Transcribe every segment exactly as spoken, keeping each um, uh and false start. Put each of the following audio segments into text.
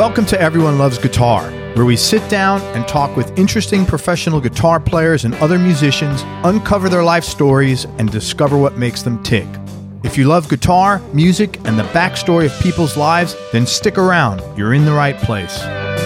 Welcome to Everyone Loves Guitar, where we sit down and talk with interesting professional guitar players and other musicians, uncover their life stories, and discover what makes them tick. If you love guitar, music, and the backstory of people's lives, then stick around. You're in the right place.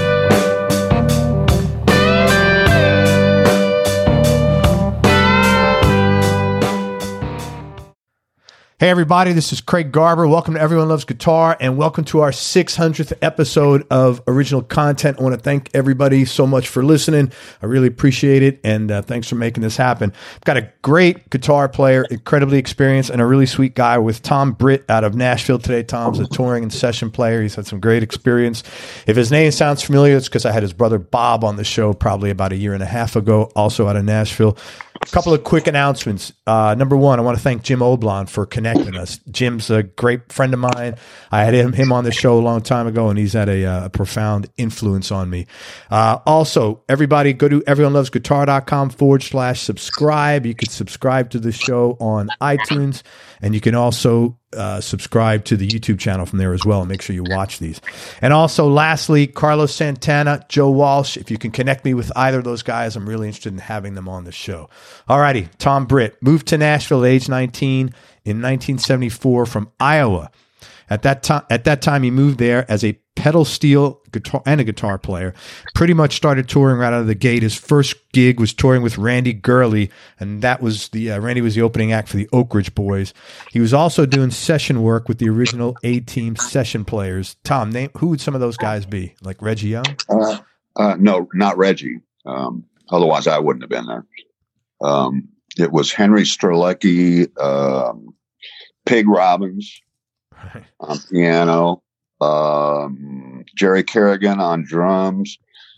Hey everybody, this is Craig Garber. Welcome to Everyone Loves Guitar, and welcome to our six hundredth episode of original content. I want to thank everybody so much for listening. I really appreciate it, and uh, thanks for making this happen. I've got a great guitar player, incredibly experienced, and a really sweet guy with Tom Britt out of Nashville today. Tom's a touring and session player. He's had some great experience. If his name sounds familiar, it's because I had his brother Bob on the show probably about a year and a half ago, also out of Nashville. A couple of quick announcements. Uh, number one, I want to thank Jim Oblon for connecting us. Jim's a great friend of mine. I had him, him on the show a long time ago, and he's had a, uh, a profound influence on me. Uh, also, everybody go to everyonelovesguitar.com forward slash subscribe. You can subscribe to the show on iTunes, and you can also uh, subscribe to the YouTube channel from there as well, and make sure you watch these. And also, lastly, Carlos Santana, Joe Walsh. If you can connect me with either of those guys, I'm really interested in having them on the show. All righty, Tom Britt moved to Nashville at age nineteen in nineteen seventy-four from Iowa. At that time, at that time, he moved there as a pedal steel guitar and a guitar player. Pretty much started touring right out of the gate. His first gig was touring with Randy Gurley, and that was the uh, Randy was the opening act for the Oak Ridge Boys. He was also doing session work with the original A-Team session players. Tom, name who would some of those guys be? Like Reggie Young? Uh, uh, no, not Reggie. Um, otherwise, I wouldn't have been there. Um, it was Henry Strzelecki, um, Pig Robbins Right. on piano, um, Jerry Kerrigan on drums,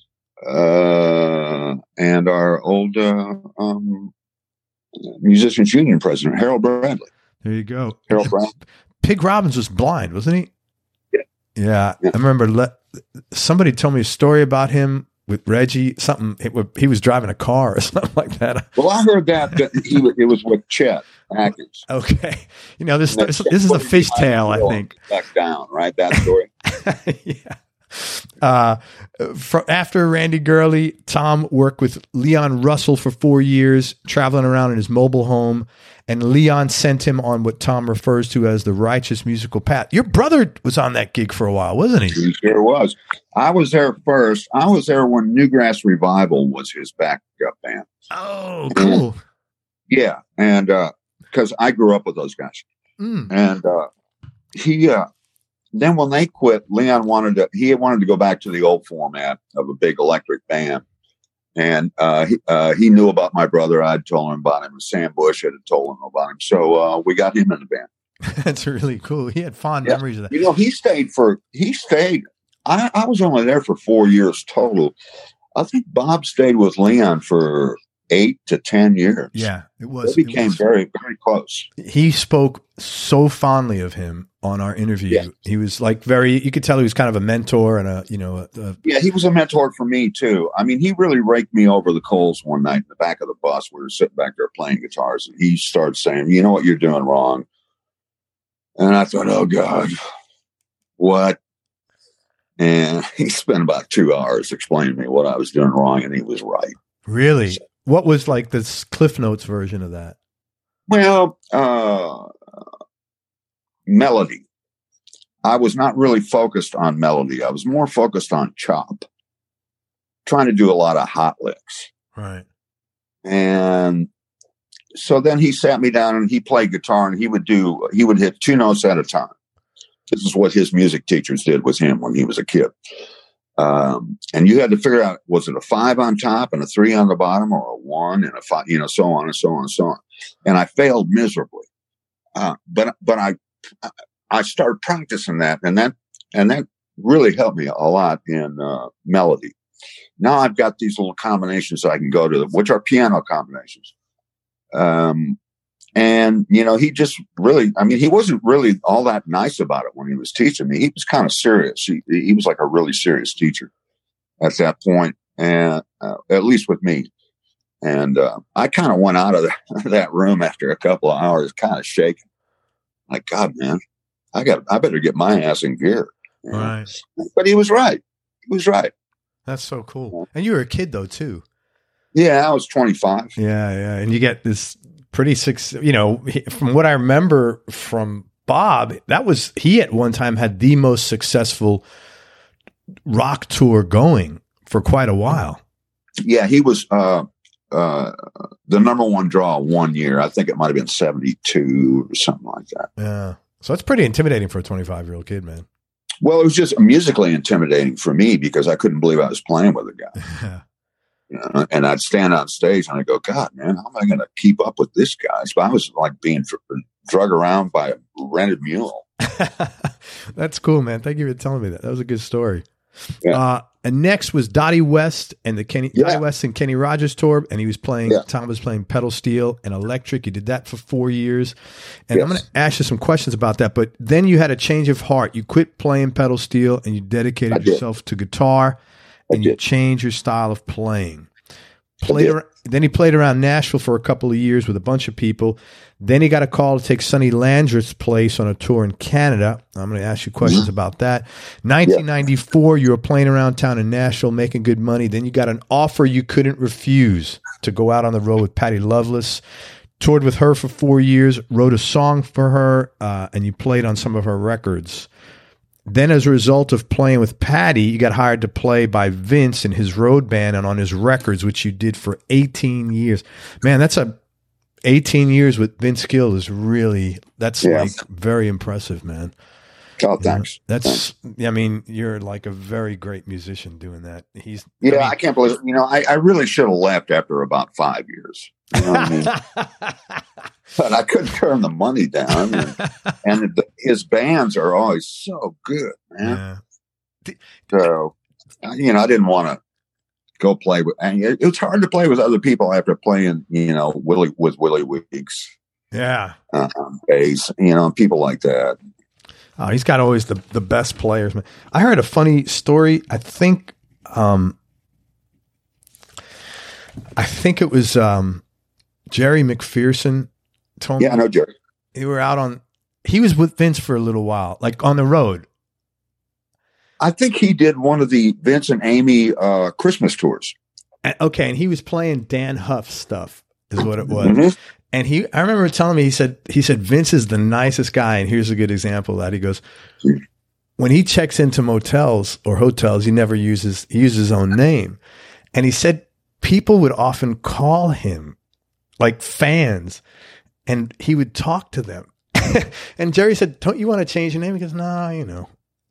uh, and our old uh, um, Musicians Union president, Harold Bradley. There you go. Harold Bradley. Pig Robbins was blind, wasn't he? Yeah. Yeah. Yeah. I remember le- somebody told me a story about him with Reggie, something, it would, he was driving a car or something like that. Well, I heard that, that he was, it was with Chet Atkins. Okay. You know, this, And this, that this is a Chet fishtail, I put think. Back down, right? That story. Yeah. Uh, for, after Randy Gurley, Tom worked with Leon Russell for four years, traveling around in his mobile home, and Leon sent him on what Tom refers to as the righteous musical path. Your brother was on that gig for a while, wasn't he? He sure was. I was there first. I was there when Newgrass Revival was his backup band. Oh, cool. And, yeah, and because uh, I grew up with those guys, Mm. and uh, he. Uh, then when they quit, Leon wanted to. He wanted to go back to the old format of a big electric band, and uh, he, uh, he knew about my brother. I'd told him about him, and Sam Bush had told him about him. So uh, we got him in the band. That's really cool. He had fond Yeah. memories of that. You know, he stayed for. He stayed. I, I was only there for four years total. I think Bob stayed with Leon for eight to ten years. Yeah, it was. They it became was- very, very close. He spoke so fondly of him on our interview. Yeah. He was like very, you could tell he was kind of a mentor and a, you know, a, a, Yeah, he was a mentor for me too. I mean, he really raked me over the coals one night in the back of the bus. We were sitting back there playing guitars, and he started saying, "You know what you're doing wrong." And I thought, "Oh God, what?" And he spent about two hours explaining to me what I was doing wrong, and he was right. really, what was like this Cliff Notes version of that? Well, uh, melody. I was not really focused on melody. I was more focused on chop, trying to do a lot of hot licks. Right. And so then he sat me down and he played guitar, and he would do, he would hit two notes at a time. This is what his music teachers did with him when he was a kid. Um, and you had to figure out, was it a five on top and a three on the bottom, or a one and a five, you know, so on and so on and so on. And I failed miserably. Uh, but, but I, I started practicing that, and that, and that really helped me a lot in, uh, melody. Now I've got these little combinations I can go to, which are piano combinations. Um, and, you know, he just really, I mean, he wasn't really all that nice about it when he was teaching me. He was kind of serious. He, he was like a really serious teacher at that point, and uh, at least with me. And uh, I kind of went out of the, that room after a couple of hours, kind of shaking. Like, God, man, I got, I better get my ass in gear. Right. But he was right. he was right. That's so cool. And you were a kid though too. Yeah, I was twenty-five. Yeah, yeah, and you get this pretty success. You know, from what I remember from Bob, that was he at one time had the most successful rock tour going for quite a while. Yeah, he was uh, uh, the number one draw one year. I think it might have been seventy-two or something like that. Yeah, so that's pretty intimidating for a twenty-five-year-old kid, man. Well, it was just musically intimidating for me because I couldn't believe I was playing with a guy. Yeah. You know, and I'd stand on stage and I go, God, man, how am I going to keep up with this guy? So I was like being dr- drug around by a rented mule. That's cool, man. Thank you for telling me that. That was a good story. Yeah. Uh, and next was Dottie West and the Kenny Yeah. Dottie West and Kenny Rogers tour, and he was playing. Yeah. Tom was playing pedal steel and electric. You did that for four years, and I'm Yes. going to ask you some questions about that. But then you had a change of heart. You quit playing pedal steel and you I dedicated did. yourself to guitar, I and you did. changed your style of playing. I Played did. ar- then he played around Nashville for a couple of years with a bunch of people. Then he got a call to take Sonny Landreth's place on a tour in Canada. I'm going to ask you questions Mm-hmm. about that. nineteen ninety-four, you were playing around town in Nashville, making good money. Then you got an offer you couldn't refuse to go out on the road with Patty Loveless. Toured with her for four years, wrote a song for her, uh, and you played on some of her records. Then, as a result of playing with Patty, you got hired to play by Vince in his road band and on his records, which you did for eighteen years. Man, that's a eighteen years with Vince Gill is really that's Yeah. like very impressive, man. Oh, thanks. That's I mean, you're like a very great musician doing that. He's Yeah, I I, mean- can't believe it. You know, I, I really should have left after about five years. You know what I mean? But I couldn't turn the money down. And, and the, his bands are always so good, man. Yeah. So, uh, you know, I didn't want to go play with, and it, it's hard to play with other people after playing, you know, Willie with Willie Weeks, Yeah. uh, bass, you know, people like that. Oh, he's got always the, the best players, man. I heard a funny story. I think, um, I think it was um, Jerry McPherson told Yeah, I me know Jerry. they were out on. He was with Vince for a little while, like on the road. I think he did one of the Vince and Amy uh, Christmas tours. And, okay, and he was playing Dan Huff stuff, is what it was. Mhm. And he, I remember telling me, he said, he said Vince is the nicest guy, and here's a good example of that. He goes, when he checks into motels or hotels, he never uses he uses his own name, and he said people would often call him like fans, and he would talk to them. And Jerry said, "Don't you want to change your name?" He goes, "No, you know."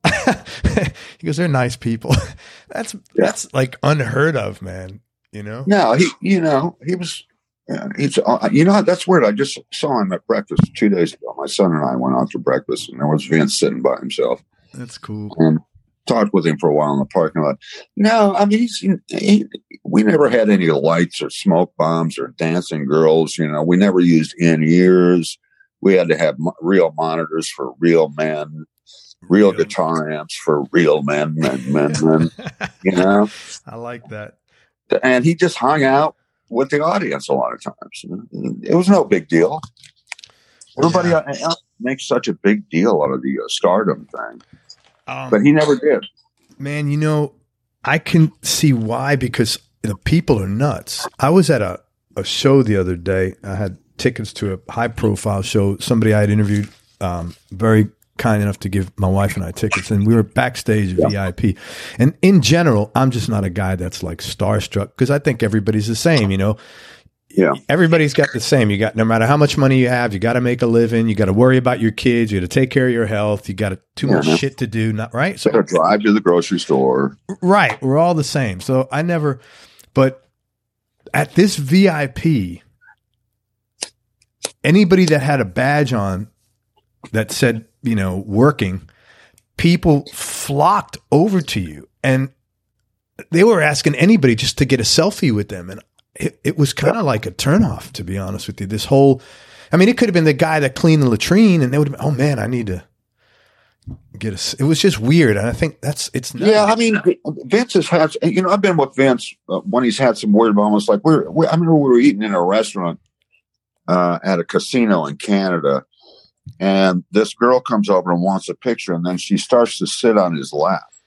He goes, "They're nice people." That's Yeah. that's like unheard of, man. You know? No, he, you know, he was, yeah, he's, uh, you know, that's weird. I just saw him at breakfast two days ago. My son and I went out to breakfast, and there was Vince sitting by himself, That's cool. and talked with him for a while in the parking lot. No, I mean, he's, he, we never had any lights or smoke bombs or dancing girls. You know, we never used in ears. We had to have mo- real monitors for real men, real Real. guitar amps for real men, men, men, men. You know. I like that. And he just hung out with the audience a lot of times. It was no big deal. Everybody Yeah. else makes such a big deal out of the uh, stardom thing, Um, but he never did. Man, you know, I can see why, because the people are nuts. I was at a, a show the other day. I had tickets to a high profile show. Somebody I had interviewed, um, very kind enough to give my wife and I tickets, and we were backstage Yeah. V I P. And in general, I'm just not a guy that's like starstruck, because I think everybody's the same, you know? Yeah. Everybody's got the same. You got, no matter how much money you have, you got to make a living. You got to worry about your kids. You got to take care of your health. You got to, too Yeah, much man. shit to do. Not right. So So drive to the grocery store. right. We're all the same. So I never, but at this V I P, anybody that had a badge on that said, you know, working, people flocked over to you, and they were asking anybody just to get a selfie with them. And it, it was kind of like a turnoff, to be honest with you. This whole, I mean, it could have been the guy that cleaned the latrine, and they would have been, oh man, I need to get a, it was just weird. And I think that's, it's not. Yeah, I mean, Vince has had, you know, I've been with Vince uh, when he's had some weird moments. Like, we're, we, I remember we were eating in a restaurant uh, at a casino in Canada, and this girl comes over and wants a picture, and then she starts to sit on his lap.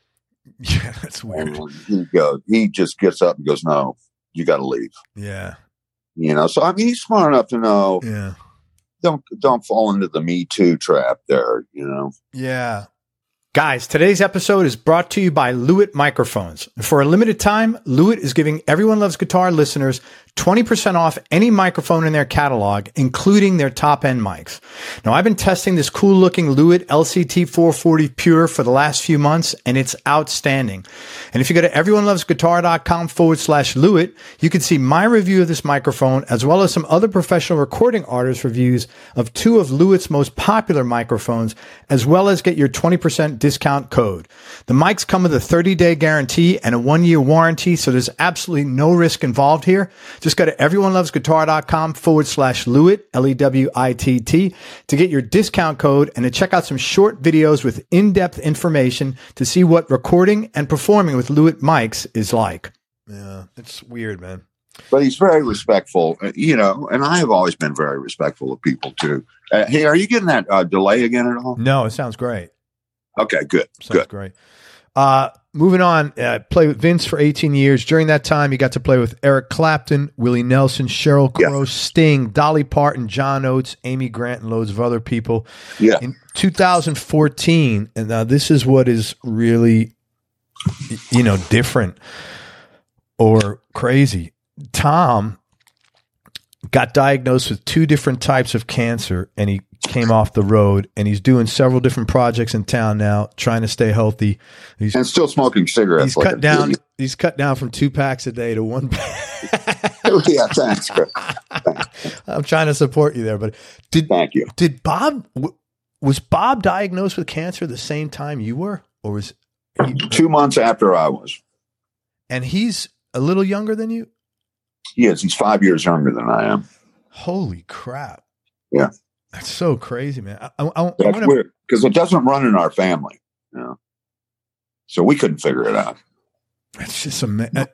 Yeah, that's weird. And he goes, he just gets up and goes, "No, you got to leave." Yeah. You know, so I mean, he's smart enough to know. Yeah. Don't don't fall into the Me Too trap there. You know. Yeah. Guys, today's episode is brought to you by Lewitt Microphones. For a limited time, Lewitt is giving Everyone Loves Guitar listeners twenty percent off any microphone in their catalog, including their top-end mics. Now, I've been testing this cool-looking Lewitt L C T four forty Pure for the last few months, and it's outstanding. And if you go to everyonelovesguitar.com forward slash Lewitt, you can see my review of this microphone, as well as some other professional recording artists' reviews of two of Lewitt's most popular microphones, as well as get your twenty percent discount code. The mics come with a thirty-day guarantee and a one-year warranty, so there's absolutely no risk involved here. Just go to everyonelovesguitar.com forward slash Lewitt, L E W I T T, to get your discount code and to check out some short videos with in-depth information to see what recording and performing with Lewitt mics is like. Yeah, it's weird, man. But he's very respectful, you know, and I have always been very respectful of people, too. Uh, hey, are you getting that uh, delay again at all? No, it sounds great. Okay, good. Sounds good. great. Uh, moving on, uh, played with Vince for eighteen years. During that time, you got to play with Eric Clapton, Willie Nelson, Sheryl Crow, yeah. Sting, Dolly Parton, John Oates, Amy Grant, and loads of other people. Yeah. In two thousand fourteen, and now this is what is really, you know, different or crazy. Tom got diagnosed with two different types of cancer, and he came off the road, and he's doing several different projects in town now, trying to stay healthy. He's and still smoking cigarettes. He's like cut down. Idiot. He's cut down from two packs a day to one pack. Yeah, thanks, Chris. Thanks. I'm trying to support you there, but did thank you. Did Bob was Bob diagnosed with cancer the same time you were, or was he, two months after I was? And he's a little younger than you. He is. He's five years younger than I am. Holy crap! Yeah. That's so crazy, man. I, I, I, That's I wanna, weird because it doesn't run in our family, you know? So we couldn't figure it out. It's just a.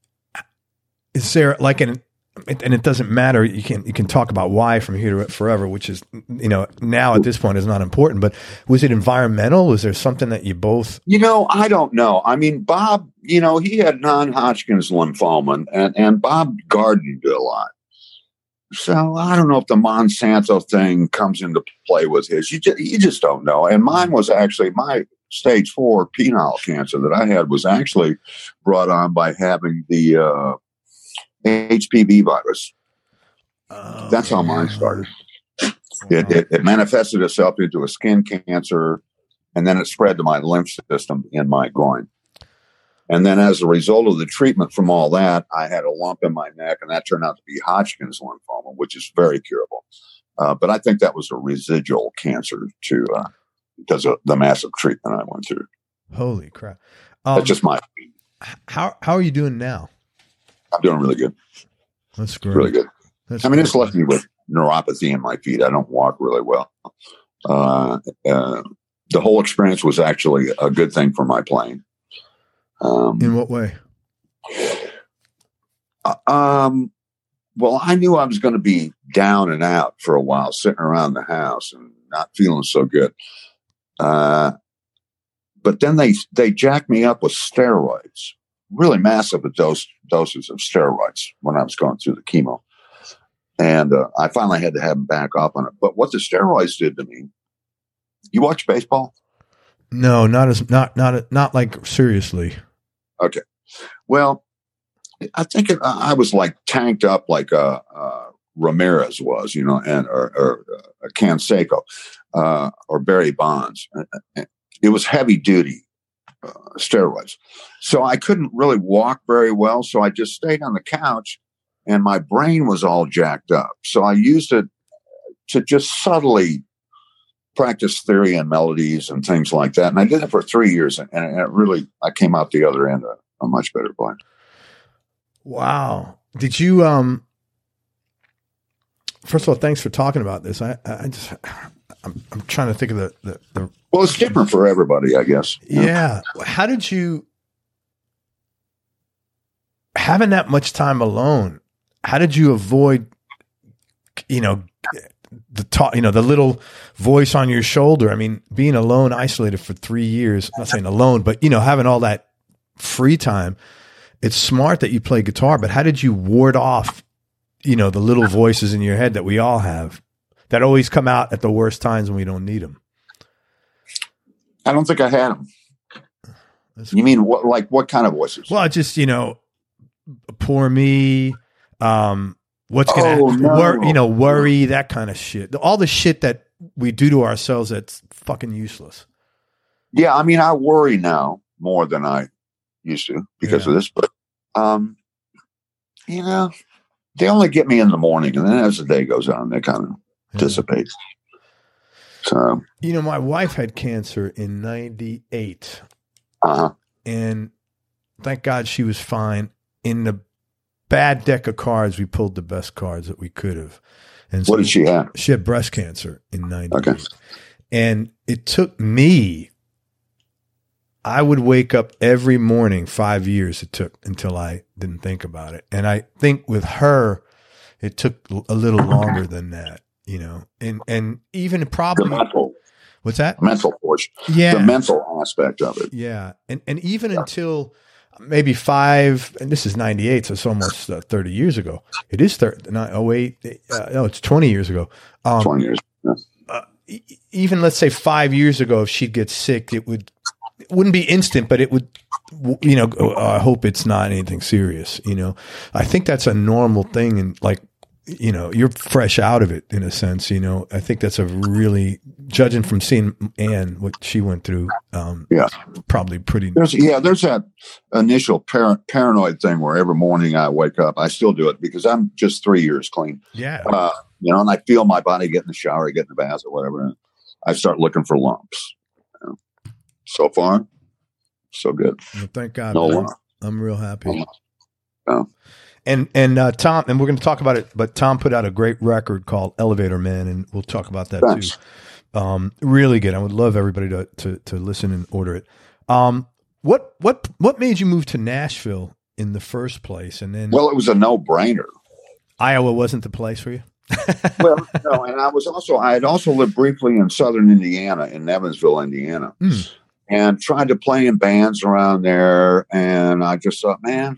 Is there like an, and it doesn't matter. You can you can talk about why from here to forever, which is, you know, now at this point is not important. But was it environmental? Was there something that you both? You know, I don't know. I mean, Bob, you know, he had non-Hodgkin's lymphoma, and and Bob gardened a lot. So I don't know if the Monsanto thing comes into play with his. You just, you just don't know. And mine was actually my stage four penile cancer that I had was actually brought on by having the uh, H P V virus. Oh, That's how mine started. Wow. It, it, it manifested itself into a skin cancer, and then it spread to my lymph system in my groin. And then as a result of the treatment from all that, I had a lump in my neck, and that turned out to be Hodgkin's lymphoma, which is very curable. Uh, but I think that was a residual cancer to uh, because of the massive treatment I went through. Holy crap. Um, That's just my opinion. How how are you doing now? I'm doing really good. That's great. Really good. That's I mean, great. It's left me with neuropathy in my feet. I don't walk really well. Uh, uh, the whole experience was actually a good thing for my playing. Um, in what way? Uh, um, well, I knew I was going to be down and out for a while, sitting around the house and not feeling so good. Uh, but then they they jacked me up with steroids, really massive dose doses of steroids when I was going through the chemo, and uh, I finally had to have them back off on it. But what the steroids did to me, you watch baseball? No, not as not not not like seriously. Okay. Well, I think it, I was like tanked up like uh, uh, Ramirez was, you know, and or, or uh, Canseco uh, or Barry Bonds. It was heavy duty uh, steroids. So I couldn't really walk very well. So I just stayed on the couch and my brain was all jacked up. So I used it to just subtly practice theory and melodies and things like that. And I did it for three years, and, and it really, I came out the other end a, a much better player. Wow. Did you, um, first of all, thanks for talking about this. I, I just, I'm, I'm trying to think of the, the, the well, it's different for everybody, I guess. Yeah. Know? How did you, having that much time alone, how did you avoid, you know, the talk, you know, the little voice on your shoulder. I mean, being alone, isolated for three years, I'm not saying alone, but, you know, having all that free time, it's smart that you play guitar, but how did you ward off, you know, the little voices in your head that we all have that always come out at the worst times when we don't need them? I don't think I had them. That's you mean what, like what kind of voices? Well, just, you know, poor me, um, what's going oh, to, no. wor- you know, worry, that kind of shit. All the shit that we do to ourselves that's fucking useless. Yeah, I mean, I worry now more than I used to because yeah. of this, but, um, you know, they only get me in the morning, and then as the day goes on, they kind of yeah. dissipate. So, you know, my wife had cancer in ninety-eight, uh-huh. and thank God she was fine. In the bad deck of cards, we pulled the best cards that we could have. And so what did she have? She had breast cancer in ninety-eight. Okay. And it took me, I would wake up every morning, five years it took until I didn't think about it. And I think with her, it took a little longer than that, you know, and, and even probably. The mental, what's that? Mental portion. Yeah. The mental aspect of it. Yeah. And, and even yeah. until maybe five, and this is ninety-eight, so it's almost uh, thirty years ago. It is thirty, not, oh wait, uh, no, it's twenty years ago. Um, twenty years. Yeah. Uh, e- even let's say five years ago, if she'd get sick, it would, it wouldn't be instant, but it would, you know, uh, I hope it's not anything serious. You know, I think that's a normal thing. And like, you know, you're fresh out of it in a sense, you know, I think that's a really, judging from seeing Anne, what she went through, um, yeah, probably pretty. There's, yeah, there's that initial par- paranoid thing where every morning I wake up, I still do it because I'm just three years clean. Yeah. Uh, you know, and I feel my body get in the shower, get in the bath or whatever. And I start looking for lumps. You know? So far, so good. Well, thank God. No man. I'm real happy. No. And and uh, Tom, and we're going to talk about it, but Tom put out a great record called Elevator Man, and we'll talk about that Thanks. too. Um, really good. I would love everybody to, to to listen and order it. Um, what what what made you move to Nashville in the first place? And then, well, it was a no brainer. Iowa wasn't the place for you. Well, no, and I was also I had also lived briefly in southern Indiana, in Evansville, Indiana, mm. and tried to play in bands around there. And I just thought, man.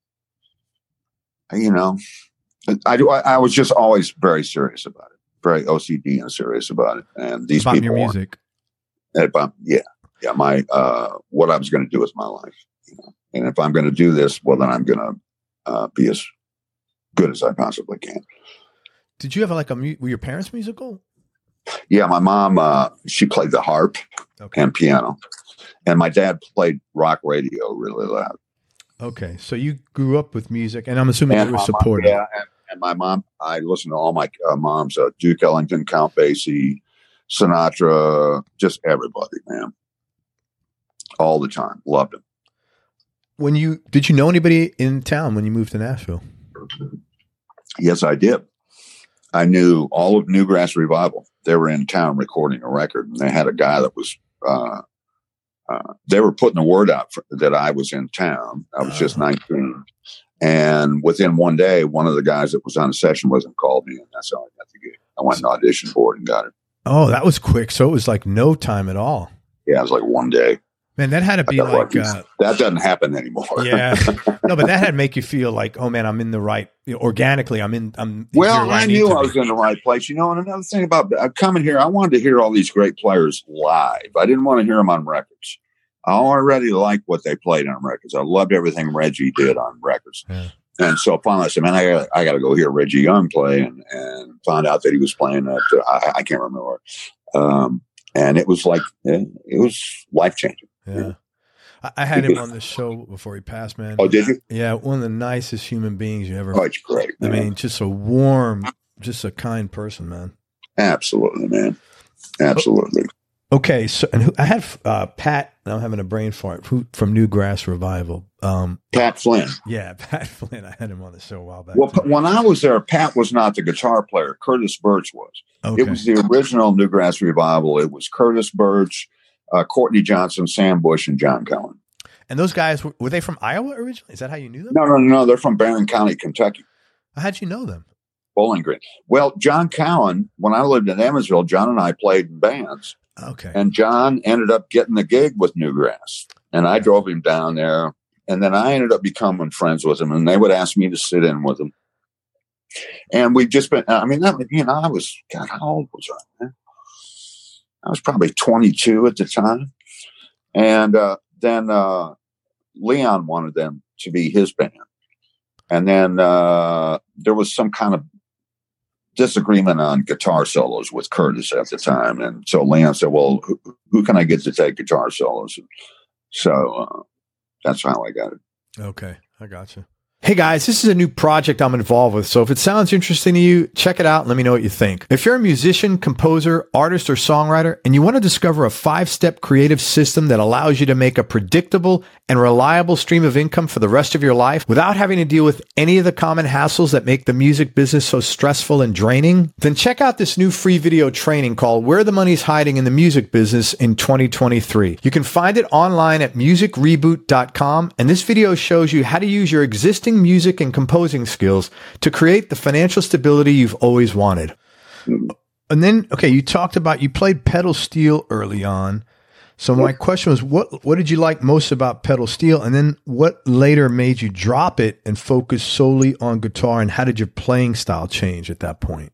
You know, I do. I, I was just always very serious about it, very O C D and serious about it. And these about people, your music, about, yeah, yeah. My uh, what I was going to do with my life, you know? And if I'm going to do this, well, then I'm going to uh, be as good as I possibly can. Did you have like a? Were your parents musical? Yeah, my mom. Uh, she played the harp okay. and piano, and my dad played rock radio really loud. Okay, so you grew up with music, and I'm assuming and you were supportive. Yeah, and, and my mom, I listened to all my uh, moms, uh, Duke Ellington, Count Basie, Sinatra, just everybody, man. All the time. Loved them. When you, did you know anybody in town when you moved to Nashville? Yes, I did. I knew all of Newgrass Revival. They were in town recording a record, and they had a guy that was, uh, Uh, they were putting the word out for, that I was in town. I was just nineteen. And within one day, one of the guys that was on the session wasn't called me, and that's how I got the gig. I went and auditioned for it and got it. Oh, that was quick. So it was like no time at all. Yeah, it was like one day. Man, that had to be like uh, that doesn't happen anymore. Yeah, no, but that had to make you feel like, oh man, I'm in the right. You know, organically, I'm in. I'm well. I, I knew I be. was in the right place, you know. And another thing about uh, coming here, I wanted to hear all these great players live. I didn't want to hear them on records. I already liked what they played on records. I loved everything Reggie did on records. Yeah. And so finally, I said, "Man, I got I got to go hear Reggie Young play," and and found out that he was playing at uh, I, I can't remember. Um, and it was like it, it was life changing. Yeah. I had him on the show before he passed, man. Oh, did you? Yeah, one of the nicest human beings you ever. Oh, it's great. I man. mean, just a warm, just a kind person, man. Absolutely, man. Absolutely. Okay, so and who, I had uh, Pat. I'm having a brain fart. Who from Newgrass Revival? Um, Pat Flynn. Yeah, Pat Flynn. I had him on the show a while back. Well, when I was there, Pat was not the guitar player. Curtis Birch was. Okay. It was the original Newgrass Revival. It was Curtis Birch. Uh, Courtney Johnson, Sam Bush, and John Cohen. And those guys, were, were they from Iowa originally? Is that how you knew them? No, no, no. They're from Barron County, Kentucky. How'd you know them? Bowling Green. Well, John Cowan, when I lived in Evansville, John and I played in bands. Okay. And John ended up getting the gig with Newgrass. And I drove him down there. And then I ended up becoming friends with him. And they would ask me to sit in with them. And we've just been, I mean, that, you know, I was, God, how old was I, man? I was probably twenty-two at the time. And uh, then uh, Leon wanted them to be his band. And then uh, there was some kind of disagreement on guitar solos with Curtis at the time. And so Leon said, well, who, who can I get to take guitar solos? And so uh, that's how I got it. Okay. I got you. Hey guys, this is a new project I'm involved with, so if it sounds interesting to you, check it out and let me know what you think. If you're a musician, composer, artist, or songwriter, and you want to discover a five-step creative system that allows you to make a predictable and reliable stream of income for the rest of your life without having to deal with any of the common hassles that make the music business so stressful and draining, then check out this new free video training called Where the Money's Hiding in the Music Business in twenty twenty-three. You can find it online at music reboot dot com, and this video shows you how to use your existing music and composing skills to create the financial stability you've always wanted. And then, okay, you talked about, you played pedal steel early on. So my question was, what, what did you like most about pedal steel? And then what later made you drop it and focus solely on guitar? And how did your playing style change at that point?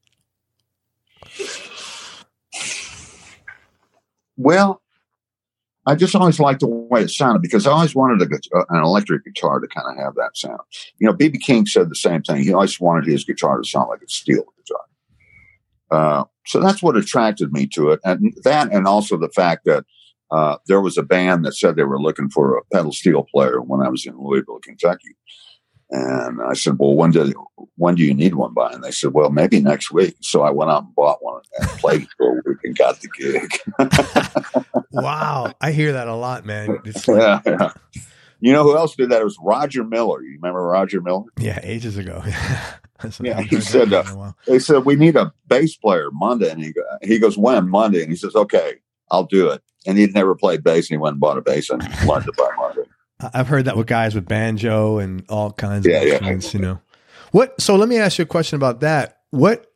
Well, I just always liked the way it sounded because I always wanted a, an electric guitar to kind of have that sound. You know, B B King said the same thing. He always wanted his guitar to sound like a steel guitar. Uh, so that's what attracted me to it. And that, and also the fact that uh, there was a band that said they were looking for a pedal steel player when I was in Louisville, Kentucky. And I said, well, when do, when do you need one by? And they said, well, maybe next week. So I went out and bought one and played for a week and got the gig. Wow. I hear that a lot, man. It's like, yeah, yeah. You know who else did that? It was Roger Miller. You remember Roger Miller? Yeah, ages ago. Yeah, he said, uh, they said, we need a bass player Monday. And he, he goes, when? Monday. And he says, okay, I'll do it. And he'd never played bass. And he went and bought a bass and learned it by Monday. I've heard that with guys with banjo and all kinds yeah, of yeah. instruments, you know. What? So let me ask you a question about that. What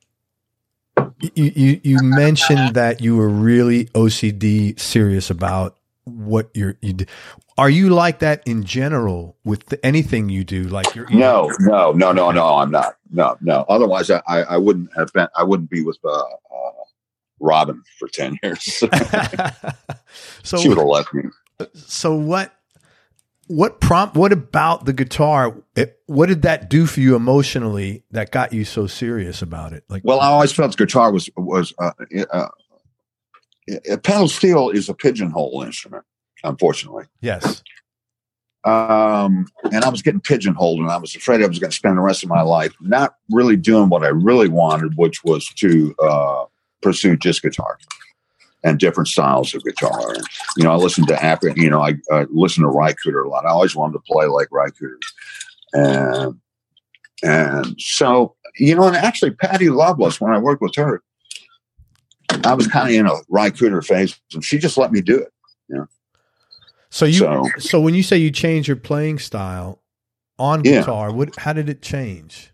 you you, you mentioned that you were really O C D serious about what you're you do. Are you like that in general with the, anything you do? Like you're, you no, no, no, no, no. I'm not. No, no. Otherwise, I, I wouldn't have been. I wouldn't be with uh, uh, Robin for ten years. So she would have left me. So what? What prompt, what about the guitar? It, what did that do for you emotionally that got you so serious about it? Like, well, I always felt guitar was, was, uh, uh, uh, pedal steel is a pigeonhole instrument, unfortunately. Yes. Um, and I was getting pigeonholed and I was afraid I was going to spend the rest of my life not really doing what I really wanted, which was to, uh, pursue just guitar. And different styles of guitar. And, you know, I listened to Africa, you know, I, I listened to Ry Cooder a lot. I always wanted to play like Ry Cooder. And, and so, you know, and actually Patty Loveless, when I worked with her, I was kind of in a Ry Cooder phase and she just let me do it. You know? So you, so, so when you say you change your playing style on guitar, yeah. what, how did it change?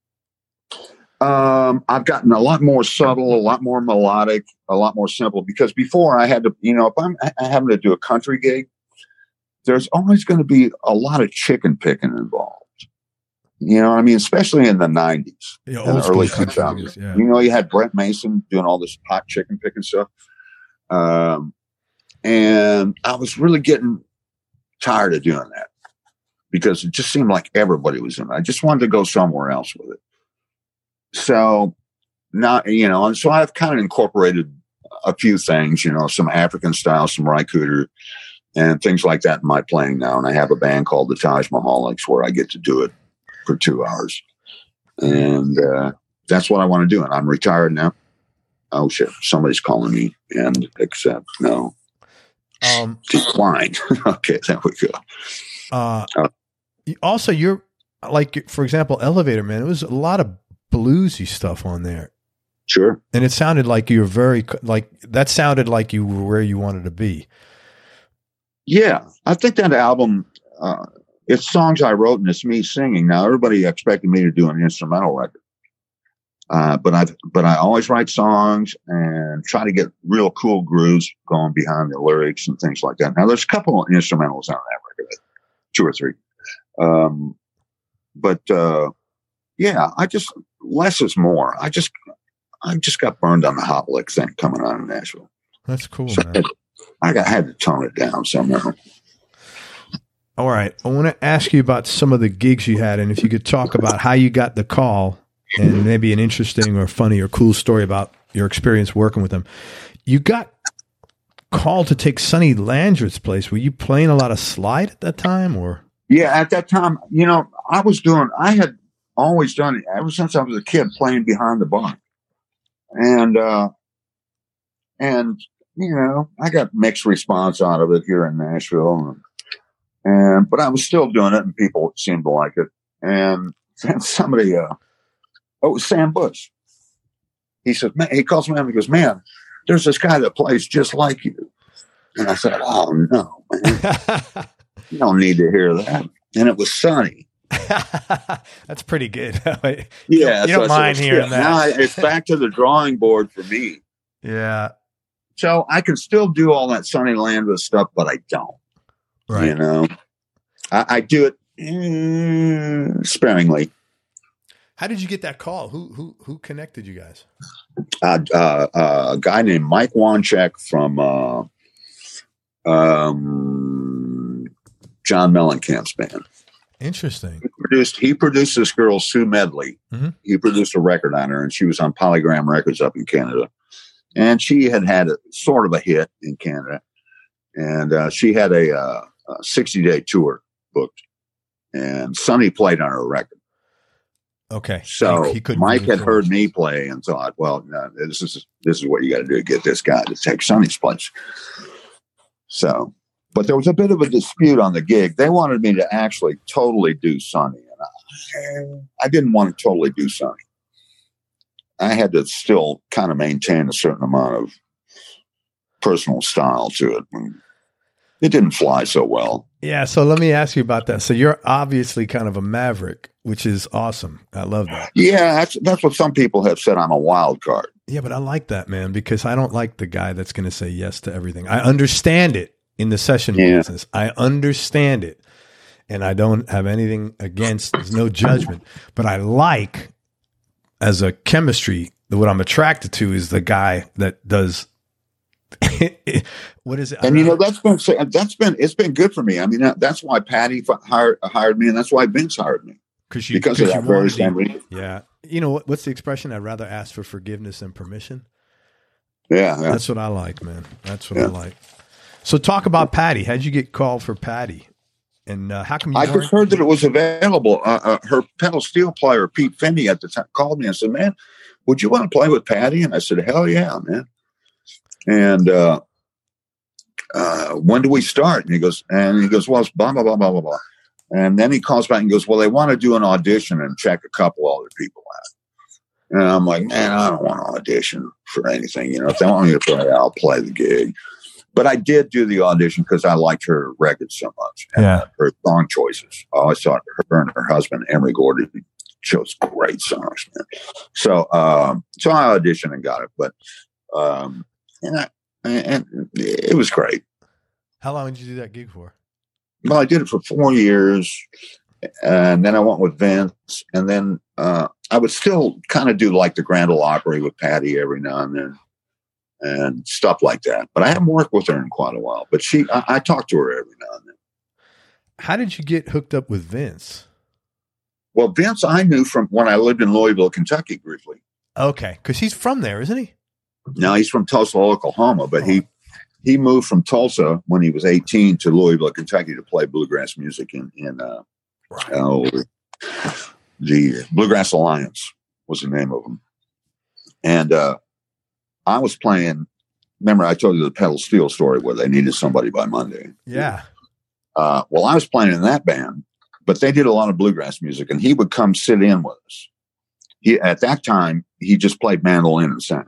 Um, I've gotten a lot more subtle, a lot more melodic, a lot more simple because before I had to, you know, if I'm having to do a country gig, there's always going to be a lot of chicken picking involved. You know what I mean? Especially in the nineties yeah, and the early two thousands. Yeah. You know, you had Brent Mason doing all this hot chicken picking stuff. Um, and I was really getting tired of doing that because it just seemed like everybody was in it. I just wanted to go somewhere else with it. So not, you know, and so I've kind of incorporated a few things, you know, some African style, some Ry Cooder and things like that in my playing now. And I have a band called the Taj Mahalics where I get to do it for two hours. And uh, that's what I want to do. And I'm retired now. Oh shit, somebody's calling me and accept. No. Um, Decline. Okay, there we go. Uh, uh, also, you're like, for example, Elevator Man, it was a lot of bluesy stuff on there. Sure. And it sounded like you were very, like, that sounded like you were where you wanted to be. Yeah. I think that album, uh, it's songs I wrote and it's me singing. Now, everybody expected me to do an instrumental record. Uh, but I but I always write songs and try to get real cool grooves going behind the lyrics and things like that. Now there's a couple of instrumentals on that record, two or three. Um, but uh, yeah, I just less is more. I just I just got burned on the hot lick thing coming on in Nashville. That's cool, so man. I got had to tone it down somehow. All right, I want to ask you about some of the gigs you had, and if you could talk about how you got the call, and maybe an interesting or funny or cool story about your experience working with them. You got called to take Sonny Landreth's place. Were you playing a lot of slide at that time, or? Yeah, at that time, you know, I was doing. I had always done it ever since I was a kid, playing behind the bar, and uh, and you know, I got mixed response out of it here in Nashville, and, and but I was still doing it, and people seemed to like it. And then somebody, uh, oh, it was Sam Bush. He said, man, he calls me up and he goes, man, there's this guy that plays just like you. And I said, oh, no, man. You don't need to hear that. And it was Sonny. That's pretty good. Yeah. You don't so mind said, hearing yeah, that. Now it's back to the drawing board for me. Yeah. So I can still do all that Sonny Landreth stuff, but I don't. Right. You know, I, I do it mm, sparingly. How did you get that call? Who who who connected you guys? Uh, uh, uh, a guy named Mike Wanchek from uh, um, John Mellencamp's band. Interesting. He produced. He produced this girl Sue Medley. Mm-hmm. He produced a record on her, and she was on Polygram Records up in Canada. And she had had a sort of a hit in Canada, and uh, she had a, uh, a sixty-day tour booked, and Sonny played on her record. Okay. So he, he Mike had heard me play and thought, well, no, this is this is what you got to do to get this guy to take Sonny's place. So, but there was a bit of a dispute on the gig. They wanted me to actually totally do Sonny, and I, I didn't want to totally do Sonny. I had to still kind of maintain a certain amount of personal style to it. It didn't fly so well. Yeah. So let me ask you about that. So you're obviously kind of a maverick, which is awesome. I love that. Yeah. That's, that's what some people have said. I'm a wild card. Yeah, but I like that, man, because I don't like the guy that's going to say yes to everything. I understand it in the session yeah. business. I understand it. And I don't have anything against, there's no judgment, but I like, as a chemistry, what I'm attracted to is the guy that does. What is it? And you know, that's been that's been it's been good for me. I mean, that's why Patty hired hired me, and that's why Vince hired me you, because of that very same reason. Yeah, you know what, what's the expression? I'd rather ask for forgiveness than permission. Yeah, yeah. That's what I like, man. That's what yeah. I like. So, talk about Patty. How'd you get called for Patty? And uh, how come you I just heard that it was available? Uh, uh, her pedal steel player, Pete Finney, at the time called me and said, "Man, would you want to play with Patty?" And I said, "Hell yeah, man." And uh, uh, when do we start? And he goes, and he goes, well, it's blah, blah, blah, blah, blah, blah. And then he calls back and goes, well, they want to do an audition and check a couple other people out. And I'm like, man, I don't want to audition for anything. You know, if they want me to play, I'll play the gig. But I did do the audition because I liked her record so much. And yeah. her song choices. I always thought her and her husband, Emery Gordon, chose great songs, man. So, um, so I auditioned and got it. But, um, And, I, and it was great. How long did you do that gig for? Well, I did it for four years, and then I went with Vince, and then uh, I would still kind of do like the Grand Ole Opry with Patty every now and then, and stuff like that. But I haven't worked with her in quite a while. But she, I, I talk to her every now and then. How did you get hooked up with Vince? Well, Vince, I knew from when I lived in Louisville, Kentucky, briefly. Okay, because he's from there, isn't he? No, he's from Tulsa, Oklahoma, but he he moved from Tulsa when he was eighteen to Louisville, Kentucky, to play bluegrass music in in uh, right. oh, the Bluegrass Alliance was the name of them. And uh, I was playing. Remember, I told you the pedal steel story where they needed somebody by Monday. Yeah. Uh, well, I was playing in that band, but they did a lot of bluegrass music, and he would come sit in with us. He at that time he just played mandolin and sang.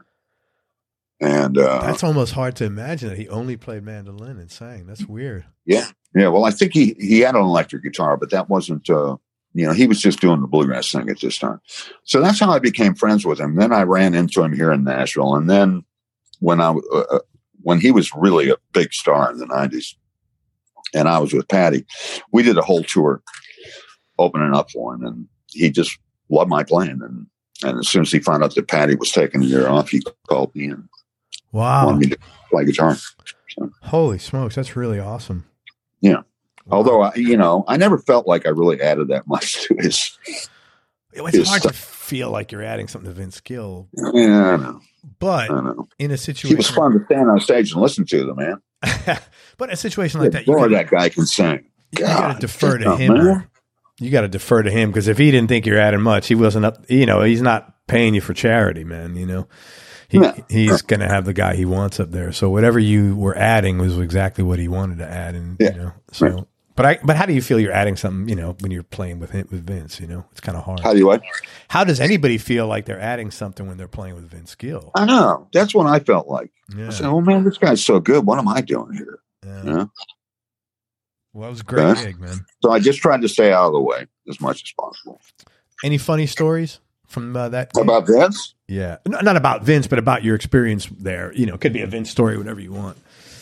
And uh, that's almost hard to imagine that he only played mandolin and sang. That's weird. Yeah, yeah. Well, I think he he had an electric guitar, but that wasn't uh, you know, he was just doing the bluegrass thing at this time. So that's how I became friends with him. Then I ran into him here in Nashville. And then when I, uh, when he was really a big star in the nineties and I was with Patty, we did a whole tour opening up for him, and he just loved my playing. And, and as soon as he found out that Patty was taking a year off, he called me and wow. wanted me to play guitar. So, holy smokes. That's really awesome. Yeah. Wow. Although, I, you know, I never felt like I really added that much to his. It's his hard stuff. to feel like you're adding something to Vince Gill. Yeah, I know. But I know. in a situation, He was fun to stand on stage and listen to, the man. But in a situation like that, boy, you gotta, that guy can sing. you got God, to defer to damn, him. man. You got to defer to him, because if he didn't think you're adding much, he wasn't up. You know, he's not paying you for charity, man. You know, he No. he's going to have the guy he wants up there. So whatever you were adding was exactly what he wanted to add, and Yeah. you know, so. Right. But I, but how do you feel you're adding something, you know, when you're playing with him, with Vince, you know, it's kind of hard. How do you what? How does anybody feel like they're adding something when they're playing with Vince Gill? I know. That's what I felt like. Yeah. I said, oh, man, this guy's so good. What am I doing here? Yeah. You know? Well, it was a great Yeah. gig, man. So I just tried to stay out of the way as much as possible. Any funny stories from uh, that? gig? About Vince? Yeah. No, not about Vince, but about your experience there. You know, it could be a Vince story, whatever you want.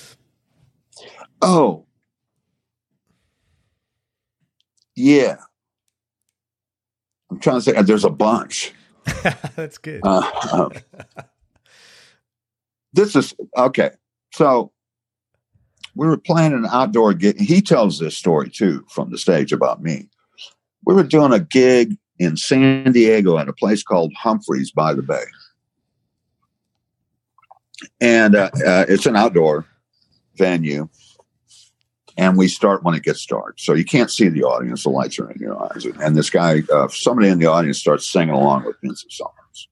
Oh. Yeah. I'm trying to say, uh, there's a bunch. That's good. Uh, um, this is, okay. So we were playing an outdoor gig. He tells this story too from the stage about me. We were doing a gig in San Diego at a place called Humphreys by the Bay. And uh, uh, it's an outdoor venue. And we start when it gets dark. So you can't see the audience. The lights are in your eyes. And this guy, uh, somebody in the audience starts singing along with Vince's songs.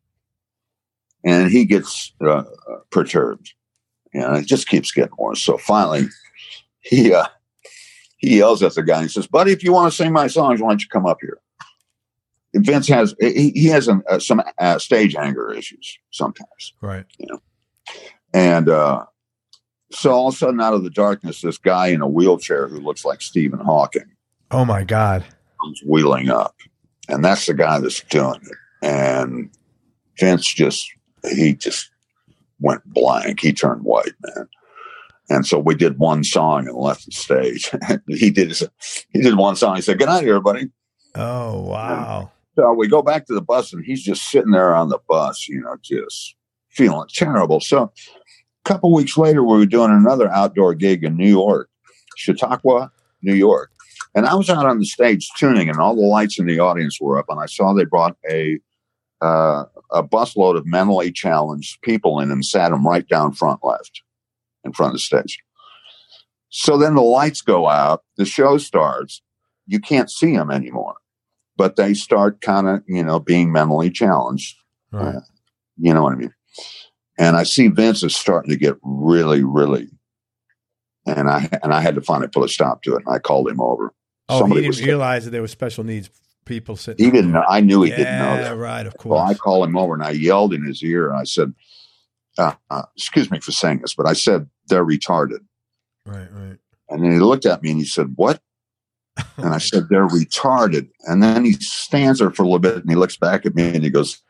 And he gets uh, perturbed. And it just keeps getting worse. So finally, he uh, he yells at the guy and says, buddy, if you want to sing my songs, why don't you come up here? And Vince has, he, he has an, uh, some uh, stage anger issues sometimes. Right. You know? And uh, so all of a sudden, out of the darkness, this guy in a wheelchair who looks like Stephen Hawking Oh, my God. comes wheeling up. And that's the guy that's doing it. And Vince just, he just went blank. He turned white, man. And so we did one song and left the stage. he did his, he did one song. He said, good night, everybody. Oh, wow. So we go back to the bus, and he's just sitting there on the bus, you know, just feeling terrible. So a couple weeks later, we were doing another outdoor gig in New York, Chautauqua, New York. And I was out on the stage tuning, and all the lights in the audience were up. And I saw they brought a uh, a busload of mentally challenged people in and sat them right down front left in front of the stage. So then the lights go out, the show starts. You can't see them anymore, but they start kind of, you know, being mentally challenged. Right. Uh, you know what I mean? And I see Vince is starting to get really, really, and I and I had to finally put a stop to it. And I called him over. Oh, Somebody he didn't was, realize that there were special needs people sitting. he didn't know. I knew he yeah, didn't know that. right, of Well, I course. called him over and I yelled in his ear. And I said, uh, uh, excuse me for saying this, but I said, they're retarded. Right, right. And then he looked at me and he said, what? And I said, they're retarded. And then he stands there for a little bit and he looks back at me and he goes,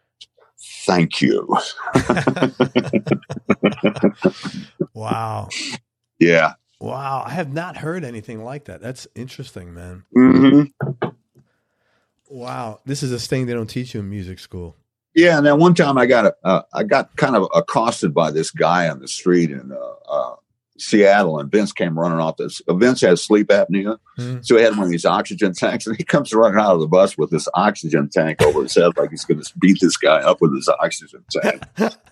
thank you. Wow. Yeah. Wow. I have not heard anything like that. That's interesting, man. Mm-hmm. Wow. This is a thing they don't teach you in music school. Yeah. And then one time I got, a, uh, I got kind of accosted by this guy on the street in uh, uh, Seattle, and Vince came running off this. Vince has sleep apnea. Hmm. So he had one of these oxygen tanks, and he comes running out of the bus with this oxygen tank over his head like he's going to beat this guy up with his oxygen tank.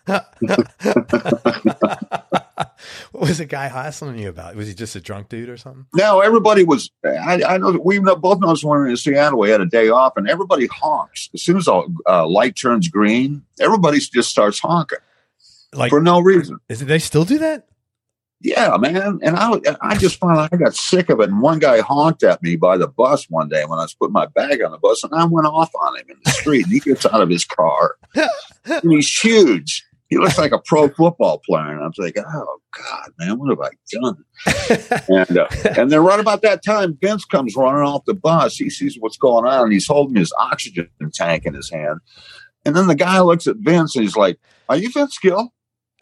What was the guy hassling you about? Was he just a drunk dude or something? No, everybody was, I, I know, we know, both know when we were in Seattle, we had a day off, and everybody honks. As soon as a uh, light turns green, everybody just starts honking Like, for no reason. is it, they still do that? Yeah, man. And I, I just finally, I got sick of it. And one guy honked at me by the bus one day when I was putting my bag on the bus, and I went off on him in the street. And he gets out of his car, and he's huge. he looks like a pro football player. And I'm thinking, oh God, man, what have I done? and uh, and then right about that time, Vince comes running off the bus. He sees what's going on, and he's holding his oxygen tank in his hand. And then the guy looks at Vince, and he's like, "Are you Vince Gill?"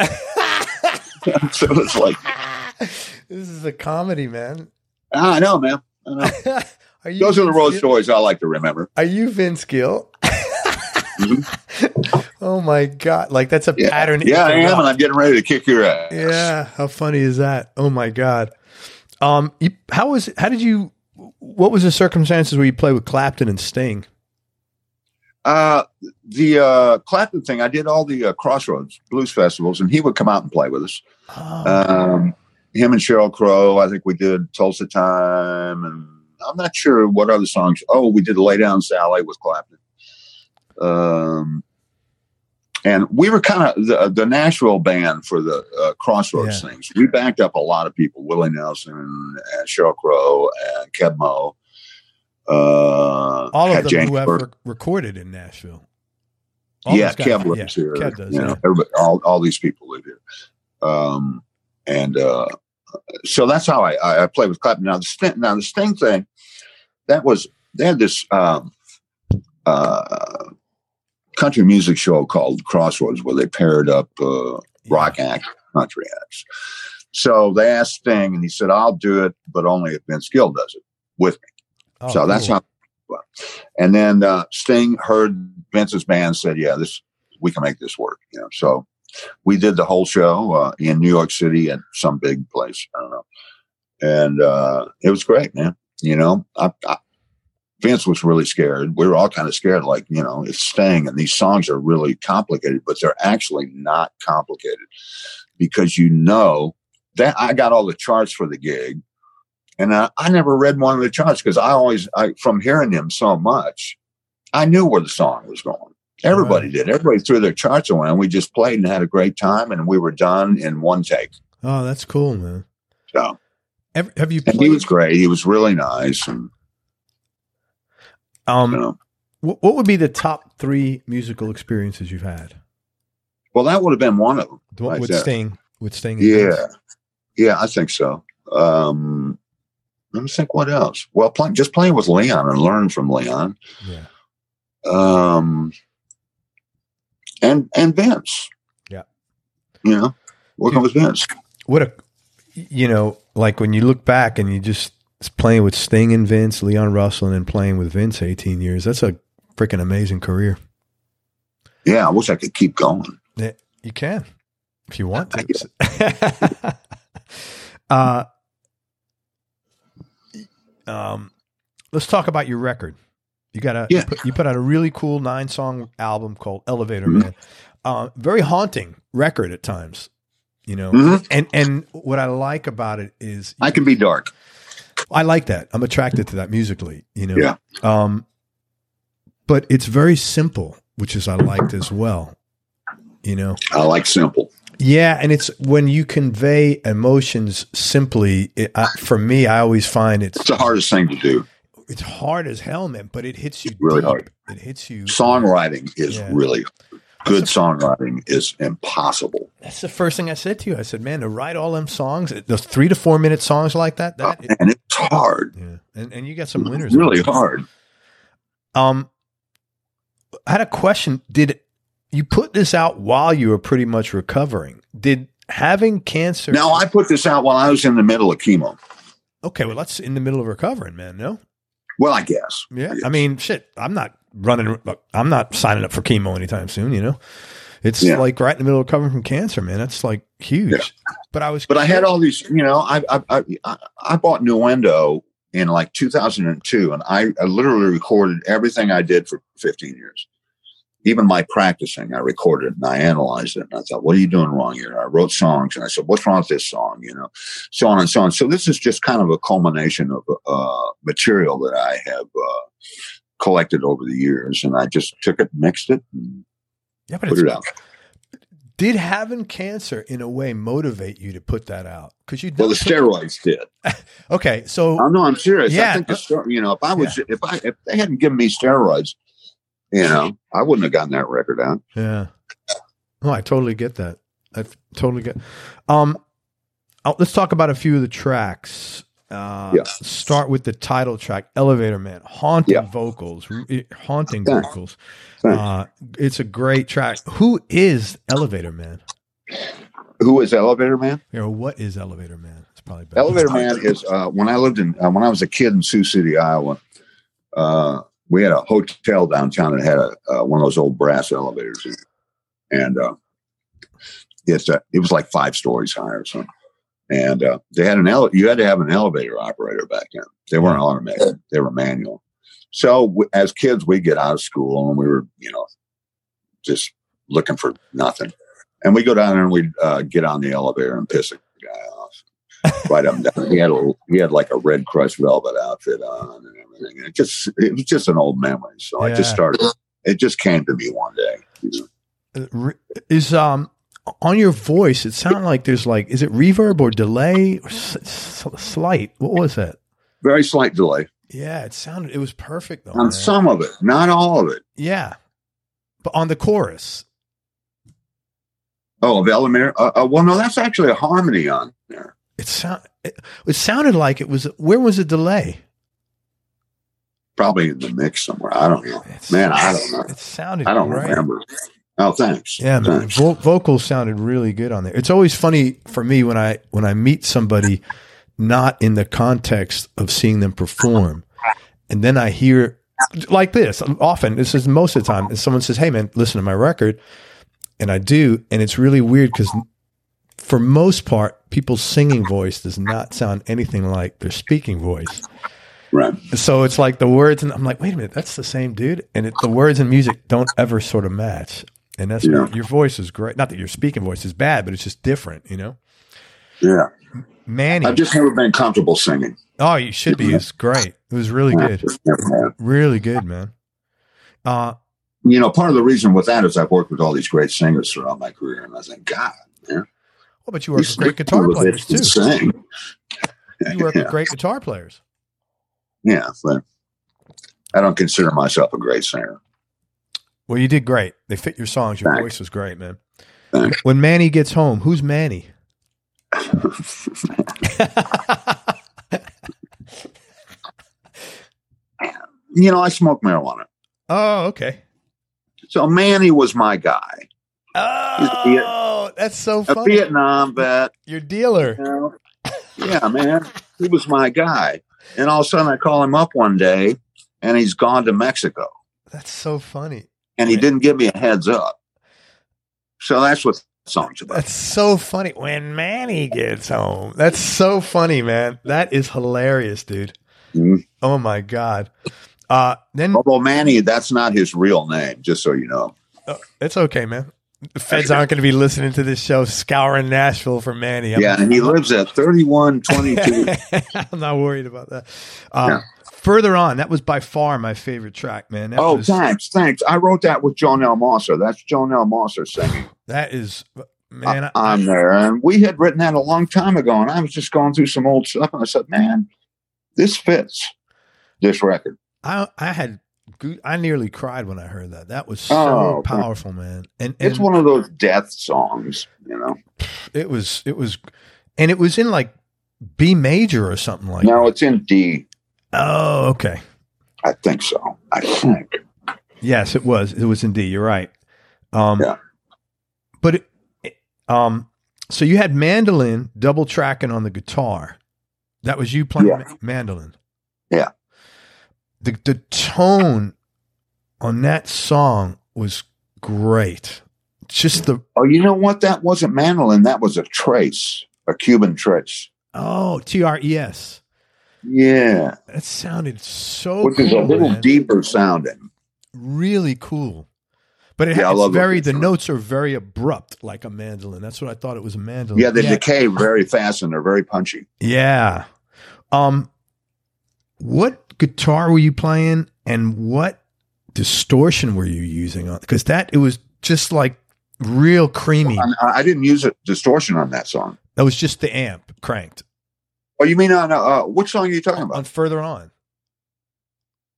So it's like, this is a comedy, man. I know, man. I know. Are you Those are the road Gill? stories I like to remember. Are you Vince Gill? Mm-hmm. Oh my God. Like that's a yeah. pattern. Yeah, I am. And I'm getting ready to kick your ass. Yeah. How funny is that? Oh my God. Um, you, how was, how did you, what was the circumstances where you played with Clapton and Sting? Uh, the, uh, Clapton thing, I did all the uh, Crossroads blues festivals, and he would come out and play with us. Oh. Um, him and Sheryl Crow, I think we did Tulsa Time, and I'm not sure what other songs. Oh, we did Lay Down Sally with Clapton. Um, and we were kind of the, the Nashville band for the uh, Crossroads Yeah. things. We backed up a lot of people, Willie Nelson and Sheryl Crow and Keb Mo. Uh, All of had them James who have Burke. re- recorded in Nashville. All Yeah, those guys- Keb lives yeah, here. Kev does, you know, yeah. everybody, all, all these people live here. Um, and uh, so that's how I, I, I played with Clapton. Now the Sting, now the Sting thing, that was they had this um, uh, country music show called Crossroads where they paired up uh, rock acts, country acts. So they asked Sting, and he said, "I'll do it, but only if Vince Gill does it with me." Oh, so that's cool. how. And then uh, Sting heard Vince's band, said, "Yeah, this we can make this work." You know, so we did the whole show uh, in New York City at some big place. I don't know, and uh, it was great, man. You know, I, I, Vince was really scared. We were all kind of scared, like, you know, it's Sting, and these songs are really complicated, but they're actually not complicated because you know that I got all the charts for the gig. And I, I never read one of the charts because I always, I, from hearing them so much, I knew where the song was going. Everybody Right. did. Everybody threw their charts away, and we just played and had a great time, and we were done in one take. Oh, that's cool, man. So, Have, have you and played? he was great. He was really nice, and um, you know, wh- what would be the top three musical experiences you've had? well, that would have been one of them. The one right with there. Sting, with Sting. and Yeah, Vince? yeah, I think so. Um, let me think. What else? Well, play, just playing with Leon and learning from Leon. Yeah. Um, and and Vince. Yeah. You know, working with Vince. What a, you know, like when you look back and you just playing with Sting and Vince, Leon Russell, and then playing with Vince eighteen years. That's a freaking amazing career. Yeah, I wish I could keep going. Yeah, you can if you want to. uh, um, let's talk about your record. You got a Yeah. you, put, you put out a really cool nine song album called Elevator Mhm. Man. Uh, very haunting record at times, you know. Mhm. And and what I like about it is I can be dark. I like that. I'm attracted to that musically, you know. Yeah. Um, but it's very simple, which is I liked as well. You know. I like simple. Yeah, and it's when you convey emotions simply. It, I, for me, I always find it's It's the hardest thing to do. it's hard as hell, man. But it hits you Really deep. hard. It hits you. Songwriting is Yeah. really good. Songwriting is impossible. That's the first thing I said to you. I said, "Man, to write all them songs, those three to four minute songs like that, that is, And it's hard. yeah." And and you got some winners. It's really on there. hard. Um, I had a question. Did you put this out while you were pretty much recovering? Did having cancer? Now, I put this out while I was in the middle of chemo. Okay, well, that's in the middle of recovering, man. No. Well, I guess. Yeah, Yes. I mean, shit. I'm not running. I'm not signing up for chemo anytime soon. You know, it's Yeah. like right in the middle of recovering from cancer, man. That's like huge. Yeah. But I was, But I had all these, you know, I I I, I- I bought Nuendo in like two thousand two, and I, I literally recorded everything I did for fifteen years. Even my practicing, I recorded it and I analyzed it. And I thought, what are you doing wrong here? And I wrote songs and I said, what's wrong with this song? You know, so on and so on. So this is just kind of a culmination of uh, material that I have uh, collected over the years. And I just took it, mixed it, and yeah, but put it's, it out. did having cancer in a way motivate you to put that out? Because you Well, the don't put- steroids did. Okay, so Oh, no, I'm serious. Yeah. I think the ster- you know, if I was, if I, if they hadn't given me steroids, you know, I wouldn't have gotten that record out. yeah. Oh, I totally get that. I totally get. Um, oh, let's talk about a few of the tracks. Uh, Yeah. Start with the title track, "Elevator Man." Haunting Yeah. vocals, re- haunting Thanks. vocals. Thanks. Uh, it's a great track. Who is Elevator Man? Who is Elevator Man? You know, what is Elevator Man? It's probably better. Elevator Man is uh, when I lived in uh, when I was a kid in Sioux City, Iowa. Uh, we had a hotel downtown that had a uh, one of those old brass elevators, in it. and uh, it's uh, it was like five stories high or something. And uh, they had an ele- you had to have an elevator operator back then. They weren't automated; they were manual. So w- as kids, we get out of school and we were, you know, just looking for nothing. And we go down there and we uh, get on the elevator and piss the guy off right up and down. He had a he had like a red crushed velvet outfit on and everything. And it just it was just an old memory. So Yeah. I just started. It just came to me one day. You know? Is um on your voice? It sounded like there's like, is it reverb or delay or s- s- slight? What was that? Very slight delay Yeah, it sounded. It was perfect though. on man. some of it, not all of it. Yeah, but on the chorus. Oh, of Elevator. Uh, uh, well, no, that's actually a harmony on there. It sound it, it sounded like it was. Where was the delay? Probably in the mix somewhere. I don't know. It's- Man, I don't know. It sounded. I don't great. remember. Oh, thanks. Yeah, man. Thanks. Vo- vocals sounded really good on there. It's always funny for me when I when I meet somebody not in the context of seeing them perform, and then I hear like this. Often, this is most of the time, and someone says, "Hey, man, listen to my record," and I do, and it's really weird because for most part, people's singing voice does not sound anything like their speaking voice. Right. So it's like the words, and I'm like, wait a minute, that's the same dude, and it, the words and music don't ever sort of match. And that's Yeah. your voice is great. Not that your speaking voice is bad, but it's just different, you know. Yeah. Manny, I've just never been comfortable singing. oh, you should be. It's great. It was really I good, just never have. really good, man. Uh, You know, part of the reason with that is I've worked with all these great singers throughout my career, and I think, God, man, well, but you work these with great guitar people players that can too. sing. You work yeah. with great guitar players. Yeah, but I don't consider myself a great singer. Well, you did great. They fit your songs. Your Thanks. voice was great, man. Thanks. When Manny gets home, who's Manny? You know, I smoke marijuana. Oh, okay. So Manny was my guy. Oh, that's so A funny. Vietnam vet. Your dealer. You know? Yeah, man. He was my guy. And all of a sudden I call him up one day and he's gone to Mexico. That's so funny. And he didn't give me a heads up. So that's what the song's about. That's so funny. When Manny gets home. That's so funny, man. That is hilarious, dude. Mhm. Oh my God. Uh, then Although Manny, that's not his real name, just so you know. uh, it's okay, man. The feds aren't going to be listening to this show, scouring Nashville for Manny. I'm, Yeah, and he lives at thirty-one twenty-two. I'm not worried about that. Uh, Yeah. Further on, that was by far my favorite track, man. That Oh, was, thanks, thanks. I wrote that with Jonelle Mosser. That's Jonelle Mosser singing that is, man. I, on there. And we had written that a long time ago, and I was just going through some old stuff, and I said, man, this fits this record. I, I had, goo- I nearly cried when I heard that. That was so Oh, powerful, man. And, and It's one of those death songs, you know. it was, it was, and it was in like B major or something like No, that. it's in D. Oh, okay. I think so. I think. Yes, it was. It was in D. You're right. Um, Yeah. But, it, it- um, so you had mandolin double tracking on the guitar. That was you playing Yeah. ma- mandolin. Yeah. The the tone on that song was great. Just the Oh, you know what? That wasn't mandolin. That was a trace, a Cuban trace. oh T R E S. Yeah. That sounded so Which cool, is a little man. deeper sounding. Really cool. But it, Yeah, I it's love it. very the notes are very abrupt, like a mandolin. That's what I thought it was a mandolin. Yeah, they decay very fast and they're very punchy. Yeah. Um, what guitar were you playing, and what distortion were you using on? Because that it was just like real creamy. I, I didn't use a distortion on that song. That was just the amp cranked. Oh, you mean on uh, uh, which song are you talking On about? further on,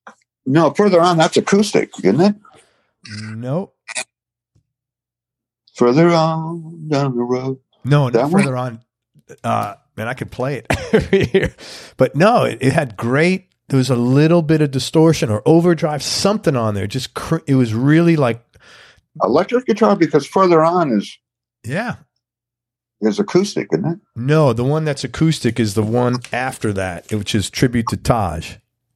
No, further on, that's acoustic, isn't it? nope. Further on down the road. No, That no, one? further on. Uh, man, I could play it every year, but no, it, it had great. There was a little bit of distortion or overdrive, something on there. Just cr- it was really like, Electric guitar, because Further On is yeah. is acoustic, isn't it? No, the one that's acoustic is the one after that, which is Tribute to Taj.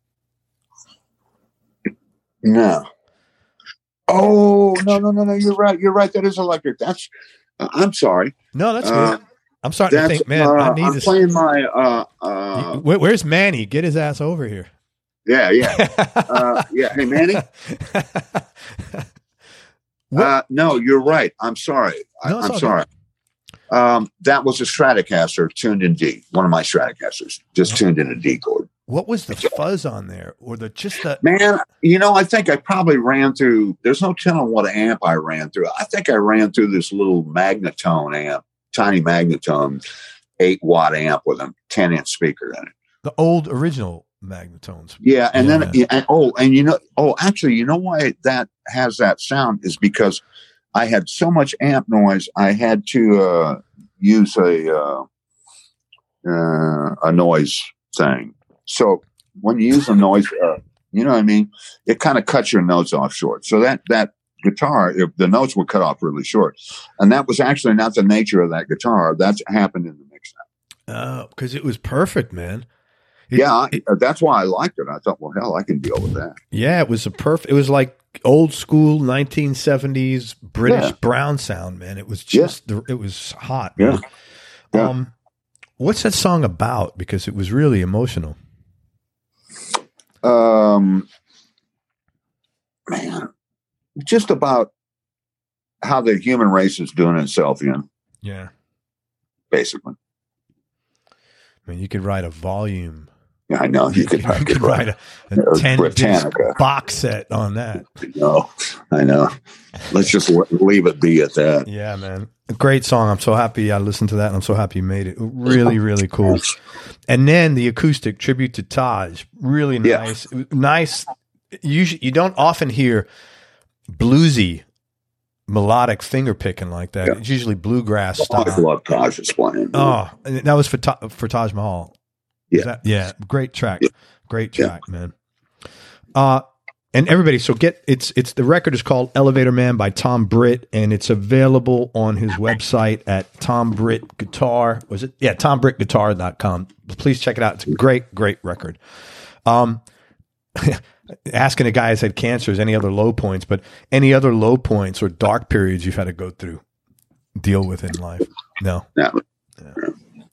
No. Oh no no no no! You're right. You're right. That is electric. That's. Uh, I'm sorry. No, that's Uh, good. I'm starting to That's think, man, uh, I need I'm this. playing my. Uh, uh, Where, where's Manny? Get his ass over here. yeah yeah uh, yeah. Hey Manny. Uh, no, you're right. I'm sorry. I, No, it's I'm all sorry. Um, that was a Stratocaster tuned in D. One of my Stratocasters just tuned in a D chord. What was the fuzz on there, or the just the? Man, you know, I think I probably ran through. There's no telling what amp I ran through. I think I ran through this little Magnatone amp, tiny Magnatone, eight watt amp with a ten inch speaker in it. The old original Magnatones. Yeah, and Yeah. then yeah, and, oh, and you know, oh, actually, you know why that has that sound is because I had so much amp noise. I had to uh, use a uh, uh, a noise thing. So when you use a noise, uh, you know what I mean. It kind of cuts your notes off short. So that that guitar, if the notes were cut off really short, and that was actually not the nature of that guitar. That's happened in the mix now. Oh, because it was perfect, man. It- Yeah, it- I- that's why I liked it. I thought, well, hell, I can deal with that. yeah, it was a perfect. It was like old school nineteen seventies British Yeah. brown sound, man. It was just, the, it was hot. Yeah. Man. Yeah. Um, what's that song about? Because it was really emotional. Um, man, just about how the human race is doing itself in, Yeah, basically. I mean, you could write a volume. Yeah, I know you could, you I could could write write. a, a Uh, ten disc Britannica. box set on that. No, I know. Let's just le- leave it be at that. Yeah, man. A great song. I'm so happy I listened to that, and I'm so happy you made it. Really, really cool. And then the acoustic Tribute to Taj. Really Yeah. nice. Nice. Usually, you don't often hear bluesy, melodic finger picking like that. Yeah. It's usually bluegrass I style. love Taj's playing. Oh, and that was for Ta- for Taj Mahal. Is Yeah. that- yeah. Great track. Yeah. Great Yeah. track, man. Uh, and everybody, so get it's it's the record is called Elevator Man by Tom Britt, and it's available on his website at Tom Britt Guitar. Was it? Yeah, tom britt guitar dot com. Please check it out. It's a great, great record. Um, asking a guy who's had cancer is any other low points, but any other low points or dark periods you've had to go through, deal with in life? No. No. Yeah.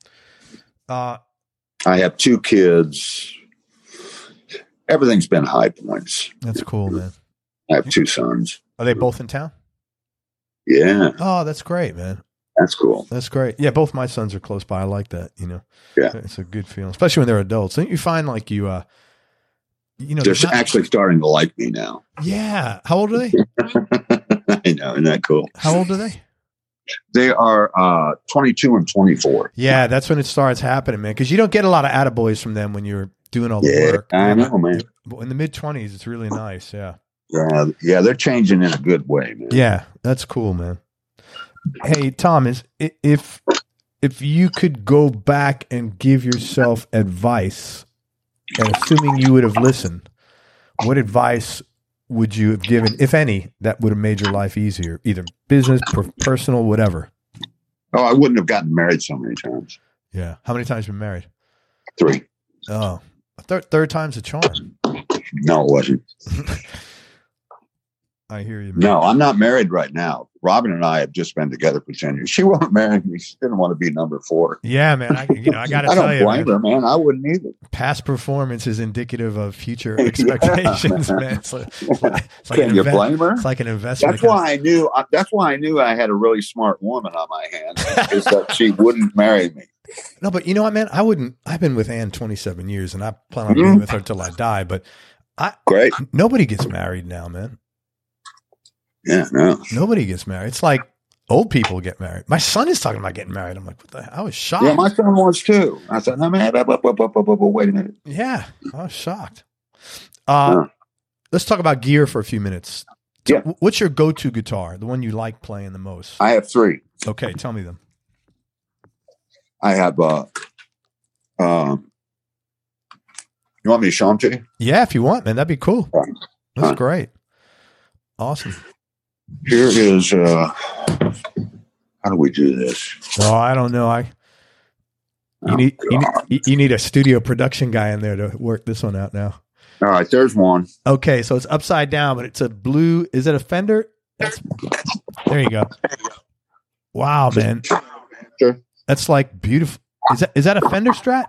Uh, I have two kids. Everything's been high points. that's cool, man. I have two sons. Are they both in town? Yeah, Oh, that's great, man. that's cool. That's great. Yeah, both my sons are close by. I like that. You know, Yeah. it's a good feeling, especially when they're adults. Don't you find like you, uh, you know, They're there's not- actually starting to like me now. yeah. How old are they? I know, isn't that cool? How old are they? They are uh, twenty-two and twenty-four. Yeah, that's when it starts happening, man. Because you don't get a lot of attaboys from them when you're doing all the Yeah, work. I know, man. But in the mid twenties, it's really nice. Yeah. Yeah, yeah, they're changing in a good way, man. Yeah, that's cool, man. Hey, Tom, is i- if if you could go back and give yourself advice, and assuming you would have listened, what advice would you have given, if any, that would have made your life easier, either business, per- personal, whatever? Oh, I wouldn't have gotten married so many times. Yeah. How many times have you been married? Three. Oh, third third time's a charm. No, it wasn't. I hear you, man. No, I'm not married right now. Robin and I have just been together for ten years. She won't marry me. She didn't want to be number four. Yeah, man. I, you know, I got to I tell don't you, blame man, her, man. I wouldn't either. past performance is indicative of future Yeah, expectations, man. man. It's like, it's like Can an you inve- blame her? It's like an investment. That's why I knew. uh, That's why I knew I had a really smart woman on my hands. Is that she wouldn't marry me? No, but you know what, man? I wouldn't. I've been with Ann twenty-seven years, and I plan on Mhm. being with her till I die. But Great. nobody gets married now, man. Yeah. No. Nobody gets married. It's like old people get married. My son is talking about getting married. I'm like, what the hell? I was shocked. Yeah, my son wants too. I said, no, man. bu- bu- bu- bu- bu- bu- bu- Wait a minute. Yeah, I was shocked. Uh, Huh. Let's talk about gear for a few minutes. Yeah. What's your go-to guitar? The one you like playing the most? I have three. Okay, tell me them. I have. Uh, um, you want me to show them to you? Yeah, if you want, man, that'd be cool. Right. That's Right. great. Awesome. Here is. Uh, how do we do this? Oh, I don't know. I you Oh, need you need, God. you need a studio production guy in there to work this one out now. All right, there's one. Okay, so it's upside down, but it's a blue. Is it a Fender? That's, there you go. Wow, man, Sure. that's like beautiful. Is that is that a Fender Strat?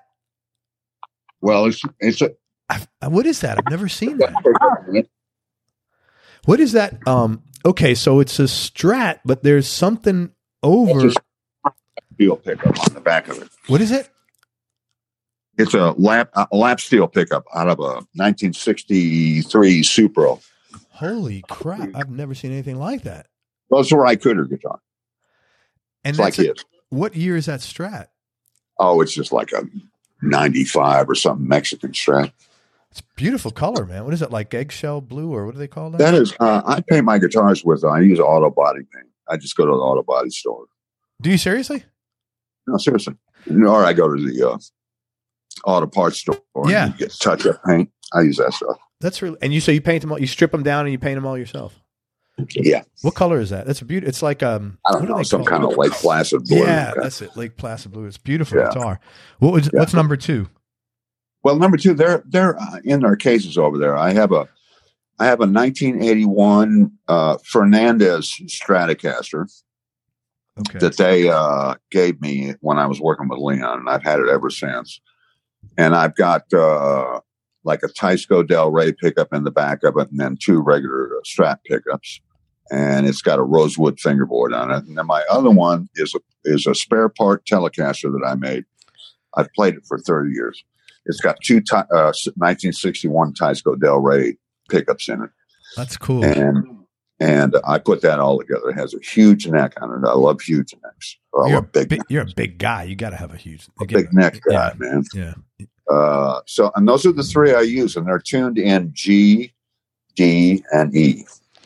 Well, it's it's a. I've, what is that? I've never seen that. What is that? Um. Okay, so it's a Strat, but there's something over. It's a steel pickup on the back of it. What is it? It's a lap a lap steel pickup out of a nineteen sixty-three Supro. Holy crap! I've never seen anything like that. Well, it's a Rycutter guitar. And It's like that's a- his. what year is that Strat? Oh, it's just like a ninety-five or something Mexican Strat. It's beautiful color, man. What is it, like eggshell blue, or what do they call that? That is, uh, I paint my guitars with. Uh, I use auto body paint. I just go to the auto body store. Do you seriously? No, seriously. Or I go to the uh, auto parts store Yeah. and you get touch up paint. I use that stuff. That's really. And you say you paint them all. You strip them down and you paint them all yourself. Yeah. What color is that? That's a beautiful. It's like um. I don't what do know, they some call kind it? of Lake Placid blue. Yeah, that's it. Lake Placid blue. It's beautiful Yeah. guitar. What was? Yeah. What's number two? Well, number two, they're they're uh, in their cases over there. I have a I have a nineteen eighty-one uh, Fernandez Stratocaster Okay. that they uh, gave me when I was working with Leon, and I've had it ever since. And I've got uh, like a Tysco Del Rey pickup in the back of it, and then two regular uh, Strat pickups, and it's got a rosewood fingerboard on it. And then my other one is a is a spare part Telecaster that I made. I've played it for thirty years. It's got two ty- uh, nineteen sixty-one Tysco Del Rey pickups in it, That's cool. and and I put that all together. It has a huge neck on it. I love huge necks. I You're a love big, big, you're a big guy. You got to have a huge, a big neck guy, man. Yeah. Uh, so, and those are the three I use, and they're tuned in G, D, and E.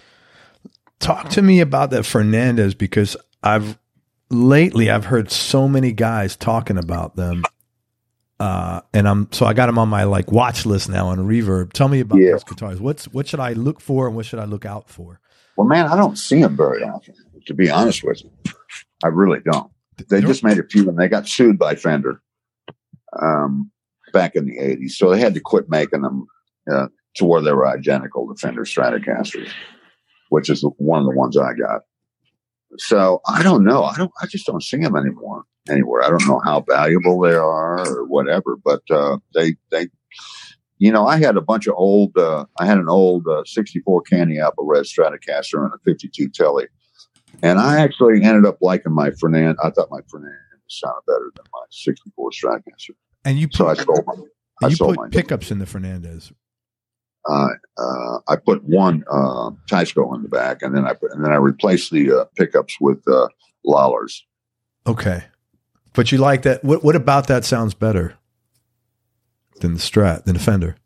Talk to me about that Fernandez, because I've lately I've heard so many guys talking about them. Uh, and I'm so I got them on my like watch list now on Reverb. Tell me about Yeah. those guitars. What's what should I look for and what should I look out for? Well, man, I don't see them very often, to be honest with you. I really don't. They just made a few, and they got sued by Fender um, back in the eighties. So they had to quit making them uh, to where they were identical to Fender Stratocasters, which is one of the ones I got. So I don't know. I don't. I just don't see them anymore anywhere. I don't know how valuable they are or whatever, but uh, they they. You know, I had a bunch of old. Uh, I had an old uh, sixty-four Candy Apple Red Stratocaster and a fifty-two Telly, and I actually ended up liking my Fernandez. I thought my Fernandez sounded better than my sixty-four Stratocaster. And you put, So I sold mine. I you sold put mine. pickups in the Fernandez. Uh, uh, I put one uh, Tysco in the back, and then I put, and then I replaced the uh, pickups with uh, Lawlers. Okay, but you like that? What What about that sounds better than the Strat, than the Fender?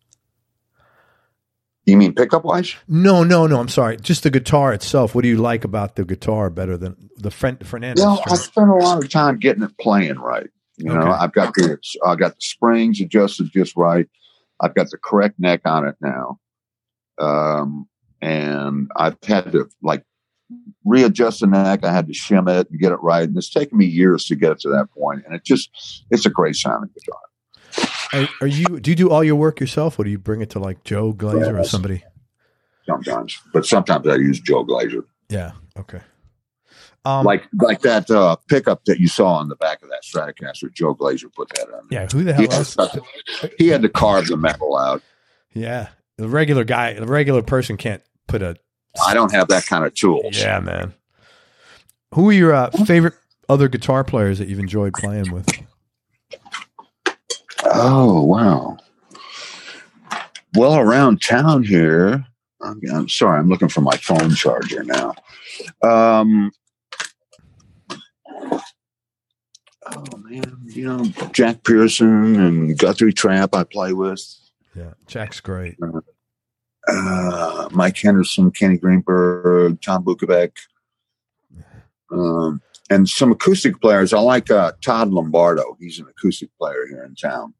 You mean pickup wise? No, no, no. I'm sorry. Just the guitar itself. What do you like about the guitar better than the Fren- Fernandez? You know, I Strat? spent a lot of time getting it playing right. You know, Okay. I've got the I got the springs adjusted just right. I've got the correct neck on it now, um, and I've had to like readjust the neck. I had to shim it and get it right, and it's taken me years to get it to that point. And it just it's a great sounding guitar. Are, are you? Do you do all your work yourself, or do you bring it to like Joe Glazer or Yes. somebody? Sometimes, but sometimes I use Joe Glazer. Yeah. Okay. Um, like like that uh, pickup that you saw on the back of that Stratocaster. Joe Glazer put that on. yeah. Who the He hell had, else? he had to carve the metal out. Yeah. The regular guy, the regular person can't put a. I don't have that kind of tools. Yeah, man. Who are your uh, favorite other guitar players that you've enjoyed playing with? Oh, wow. Well, around town here, I'm, I'm sorry, I'm looking for my phone charger now. Um, oh, man, you know, Jack Pearson and Guthrie Tramp I play with. Yeah, Jack's great. uh, Mike Henderson, Kenny Greenberg, Tom Bukovac, um, and some acoustic players. I like uh, Todd Lombardo. He's an acoustic player here in town.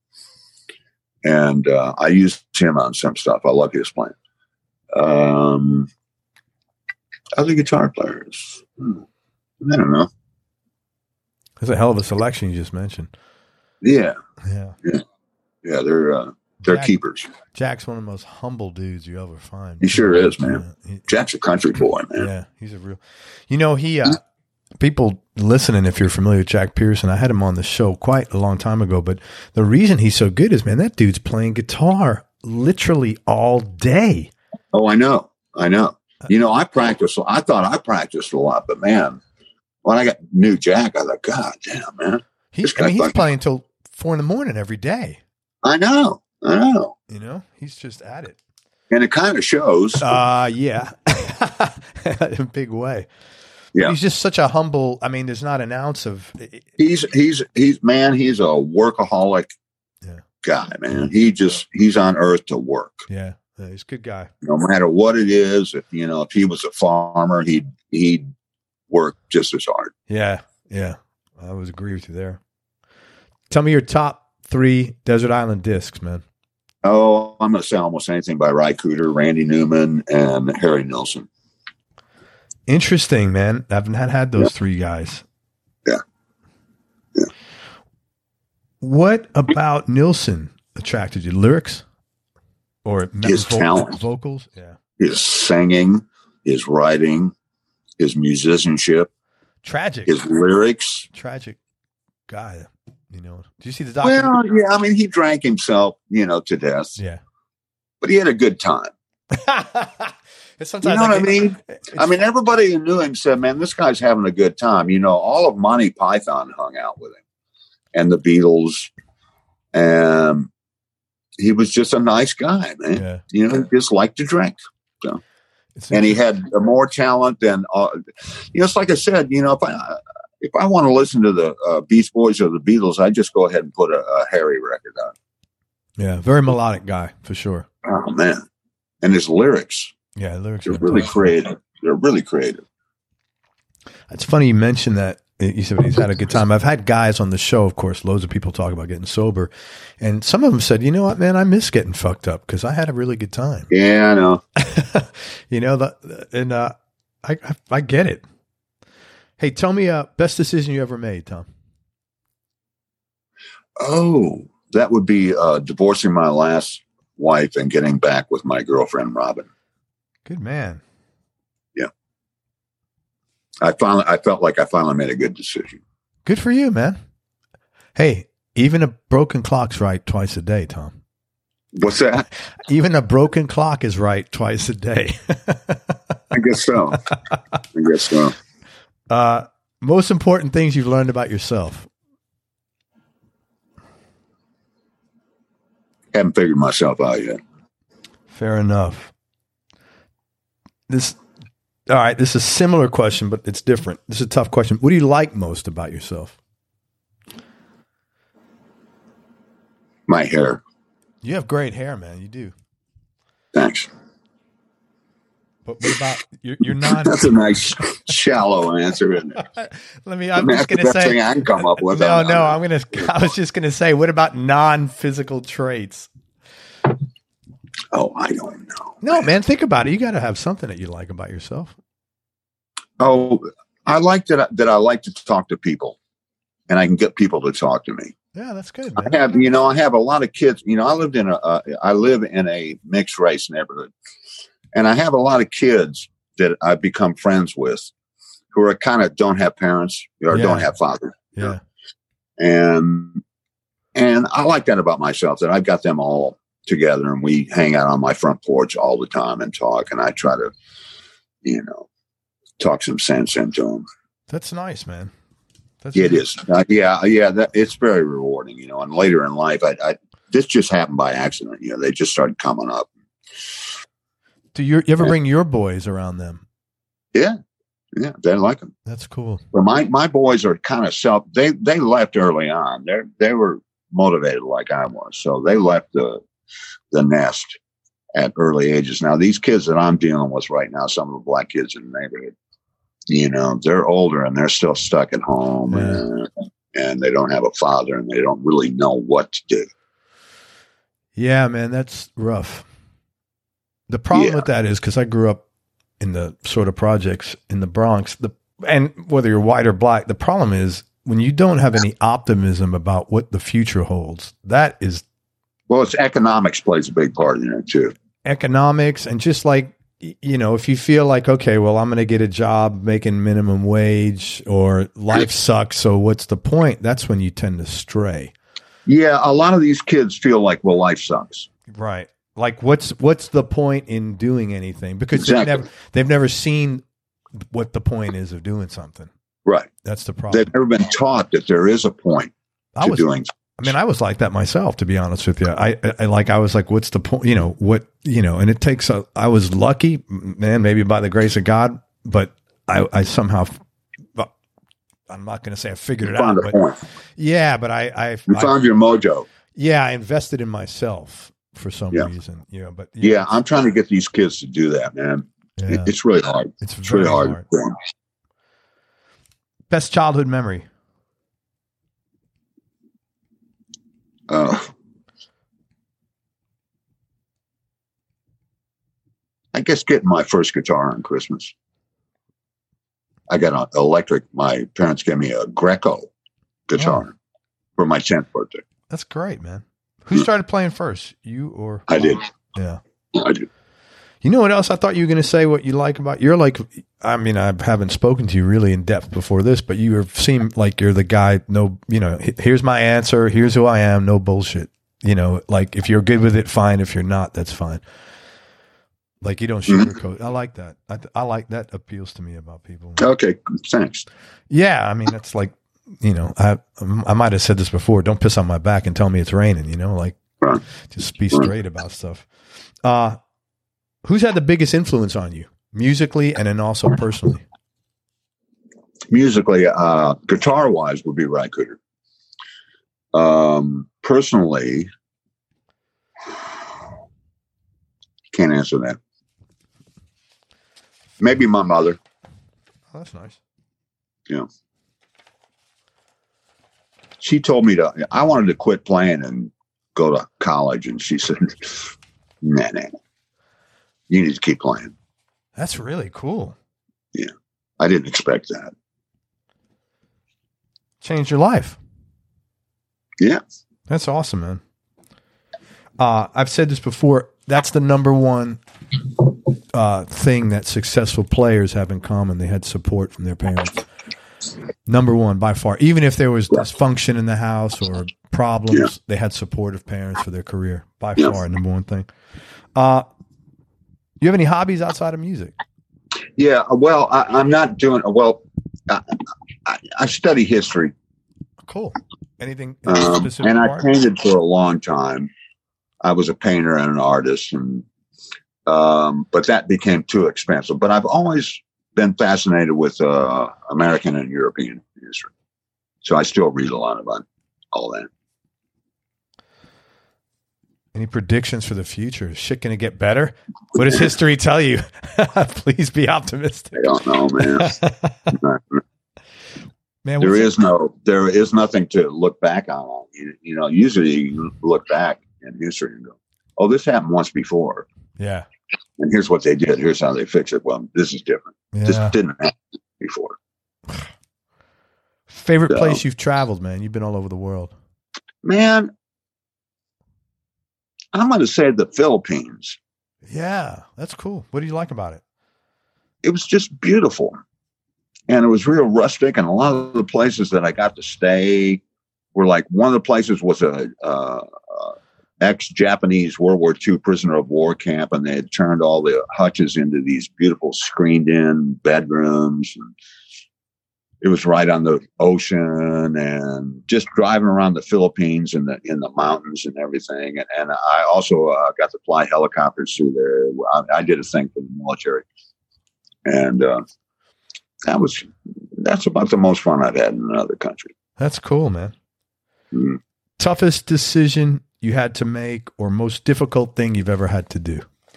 And uh, I use him on some stuff. I love his playing. Um, other guitar players. Hmm. I don't know. That's a hell of a selection you just mentioned. Yeah. Yeah. Yeah. Yeah. They're, uh, they're Jack, keepers. Jack's one of the most humble dudes you ever find. He sure is, man. Yeah. He, Jack's a country boy, man. Yeah. He's a real, you know, he, uh, people listening, if you're familiar with Jack Pearson, I had him on the show quite a long time ago, but the reason he's so good is, man, that dude's playing guitar literally all day. Oh, I know. I know. You know, I practiced, I thought I practiced a lot, but man, when I got knew Jack, I thought, God damn, man. He, I mean, he's playing until four in the morning every day. I know. I know. You know, he's just at it. And it kind of shows. Uh, yeah. In a big way. Yeah. He's just such a humble, I mean, there's not an ounce of. He's, he's, he's, man, he's a workaholic yeah. guy, man. He just, he's on earth to work. Yeah. yeah. He's a good guy. No matter what it is, if, you know, if he was a farmer, he'd, he'd work just as hard. Yeah. Yeah. I would agree with you there. Tell me your top three Desert Island discs, man. Oh, I'm going to say almost anything by Ry Cooder, Randy Newman, and Harry Nilsson. Interesting, man. I've not had those yeah. three guys. Yeah. Yeah. What about Nilsson attracted you? Lyrics or his vo- talent, vocals? Yeah. His singing, his writing, his musicianship, tragic, his lyrics. Tragic guy. You know, did you see the documentary? Well, yeah, I mean, he drank himself, you know, to death. Yeah. But he had a good time. Sometimes you know like what I mean? I mean, everybody who knew him said, man, this guy's having a good time. You know, all of Monty Python hung out with him and the Beatles. And he was just a nice guy, man. Yeah. You know, he just liked to drink. So, and he had more talent than, uh, you know, it's like I said, you know, if I, if I want to listen to the uh, Beach Boys or the Beatles, I just go ahead and put a, a Harry record on. Yeah, very melodic guy for sure. Oh man, and his lyrics. Yeah, lyrics are really creative. They're really creative. It's funny you mentioned that. You said he's had a good time. I've had guys on the show, of course, loads of people talk about getting sober, and some of them said, "You know what, man, I miss getting fucked up because I had a really good time." Yeah, I know. you know the and uh, I, I I get it. Hey, tell me, uh, best decision you ever made, Tom? Oh, that would be uh, divorcing my last wife and getting back with my girlfriend, Robin. Good man. Yeah. I finally, I felt like I finally made a good decision. Good for you, man. Hey, even a broken clock's right twice a day, Tom. What's that? Even a broken clock is right twice a day. I guess so. I guess so. Uh, most important things you've learned about yourself. Haven't figured myself out yet. Fair enough. This, all right. This is a similar question, but it's different. This is a tough question. What do you like most about yourself? My hair. You have great hair, man. You do. Thanks. But what about you're, you're non? That's a nice shallow answer, isn't it? Let me. I'm I mean, just that's going to the best say. thing I can come up with. No, I'm, no. I'm, I'm going to. I was just going to say. What about non-physical traits? Oh, I don't know. No, man. Think about it. You got to have something that you like about yourself. Oh, I like that. I, that I like to talk to people, and I can get people to talk to me. Yeah, that's good, man. I have, you know, I have a lot of kids. You know, I lived in a, uh, I live in a mixed race neighborhood, and I have a lot of kids that I've become friends with, who are kind of don't have parents or Yeah. don't have fathers. Yeah, and and I like that about myself, that I've got them all together, and we hang out on my front porch all the time and talk, and I try to, you know, talk some sense into them. that's nice, man. That's It is. Uh, yeah. Yeah. That, it's very rewarding, you know, and later in life, I, I, this just happened by accident. You know, they just started coming up. Do you, you ever bring your boys around them? Yeah. Yeah. They like them. That's cool. But my, my boys are kind of self, they, they left early on. They they were motivated like I was. So they left the, the nest at early ages. Now, these kids that I'm dealing with right now, some of the black kids in the neighborhood, you know, they're older and they're still stuck at home, yeah. and, and they don't have a father and they don't really know what to do. Yeah, man, that's rough. The problem yeah. with that is because I grew up in the sort of projects in the Bronx, the and whether you're white or black, the problem is when you don't have any optimism about what the future holds, that is. Well, it's economics plays a big part in it too. Economics and just like, you know, if you feel like, okay, well, I'm going to get a job making minimum wage or life sucks, so what's the point? That's when you tend to stray. Yeah, a lot of these kids feel like, well, life sucks. Right. Like, what's what's the point in doing anything? Because exactly. they've never they've never seen what the point is of doing something. Right. That's the problem. They've never been taught that there is a point I to was, doing something. I mean, I was like that myself, to be honest with you. I, I like, I was like, what's the point? You know, what, you know, and it takes a, I was lucky, man, maybe by the grace of God, but I, I somehow, I'm not going to say I figured you it found out, a but point. yeah, but I, I, you I, found your mojo. Yeah. I invested in myself for some yeah. reason, you know, but yeah, I'm trying to get these kids to do that, man. Yeah. It, it's really hard. It's, it's really hard. hard. Best childhood memory. Uh, I guess getting my first guitar on Christmas. I got an electric. My parents gave me a Greco guitar oh. for my tenth birthday. That's great, man. Who started playing first? You or I did. Yeah, I did. You know what else? I thought you were going to say what you like about you're like. I mean, I haven't spoken to you really in depth before this, but you seem like you're the guy. No, you know, here's my answer. Here's who I am. No bullshit. You know, like if you're good with it, fine. If you're not, that's fine. Like you don't sugarcoat. Mm-hmm. I like that. I, I like that appeals to me about people. Okay, thanks. Yeah, I mean, that's like, you know, I I might have said this before. Don't piss on my back and tell me it's raining. You know, like right. just be straight right. about stuff. Uh, who's had the biggest influence on you, musically and then also personally? Musically, uh, guitar wise, would be Ry Cooder. Um, personally, can't answer that. Maybe my mother. Oh, that's nice. Yeah. She told me to, I wanted to quit playing and go to college. And she said, nah, nah, you need to keep playing. That's really cool. Yeah. I didn't expect that. Changed your life. Yeah. That's awesome, man. Uh, I've said this before. That's the number one uh, thing that successful players have in common. They had support from their parents. Number one, by far. Even if there was dysfunction in the house or problems, yeah. they had supportive parents for their career. By yeah. far, number one thing. Uh, you have any hobbies outside of music? Yeah, well, I, I'm not doing well. I, I, I study history. Cool. Anything um, specific? And I part? painted for a long time. I was a painter and an artist, and um, but that became too expensive. But I've always been fascinated with uh, American and European history, so I still read a lot about all that. Any predictions for the future? Is shit going to get better? What does history tell you? Please be optimistic. I don't know, man. man, there is it? no, there is nothing to look back on. You, you know, usually you look back in history and go, "Oh, this happened once before." Yeah. And here's what they did. Here's how they fix it. Well, this is different. Yeah. This didn't happen before. Favorite so, place you've traveled, man? You've been all over the world. Man, I'm going to say the Philippines. Yeah, that's cool. What do you like about it? It was just beautiful. And it was real rustic. And a lot of the places that I got to stay were like, one of the places was a, uh, uh, ex-Japanese World War Two prisoner of war camp, and they had turned all the hutches into these beautiful screened-in bedrooms. And it was right on the ocean, and just driving around the Philippines in the in the mountains and everything. And, and I also uh, got to fly helicopters through there. I, I did a thing for the military, and uh, that was that's about the most fun I've had in another country. That's cool, man. Mm-hmm. Toughest decision you had to make, or most difficult thing you've ever had to do?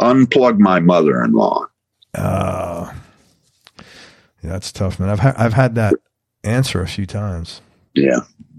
unplug my mother-in-law. Uh, yeah, that's tough, man. I've ha- I've had that answer a few times. Yeah.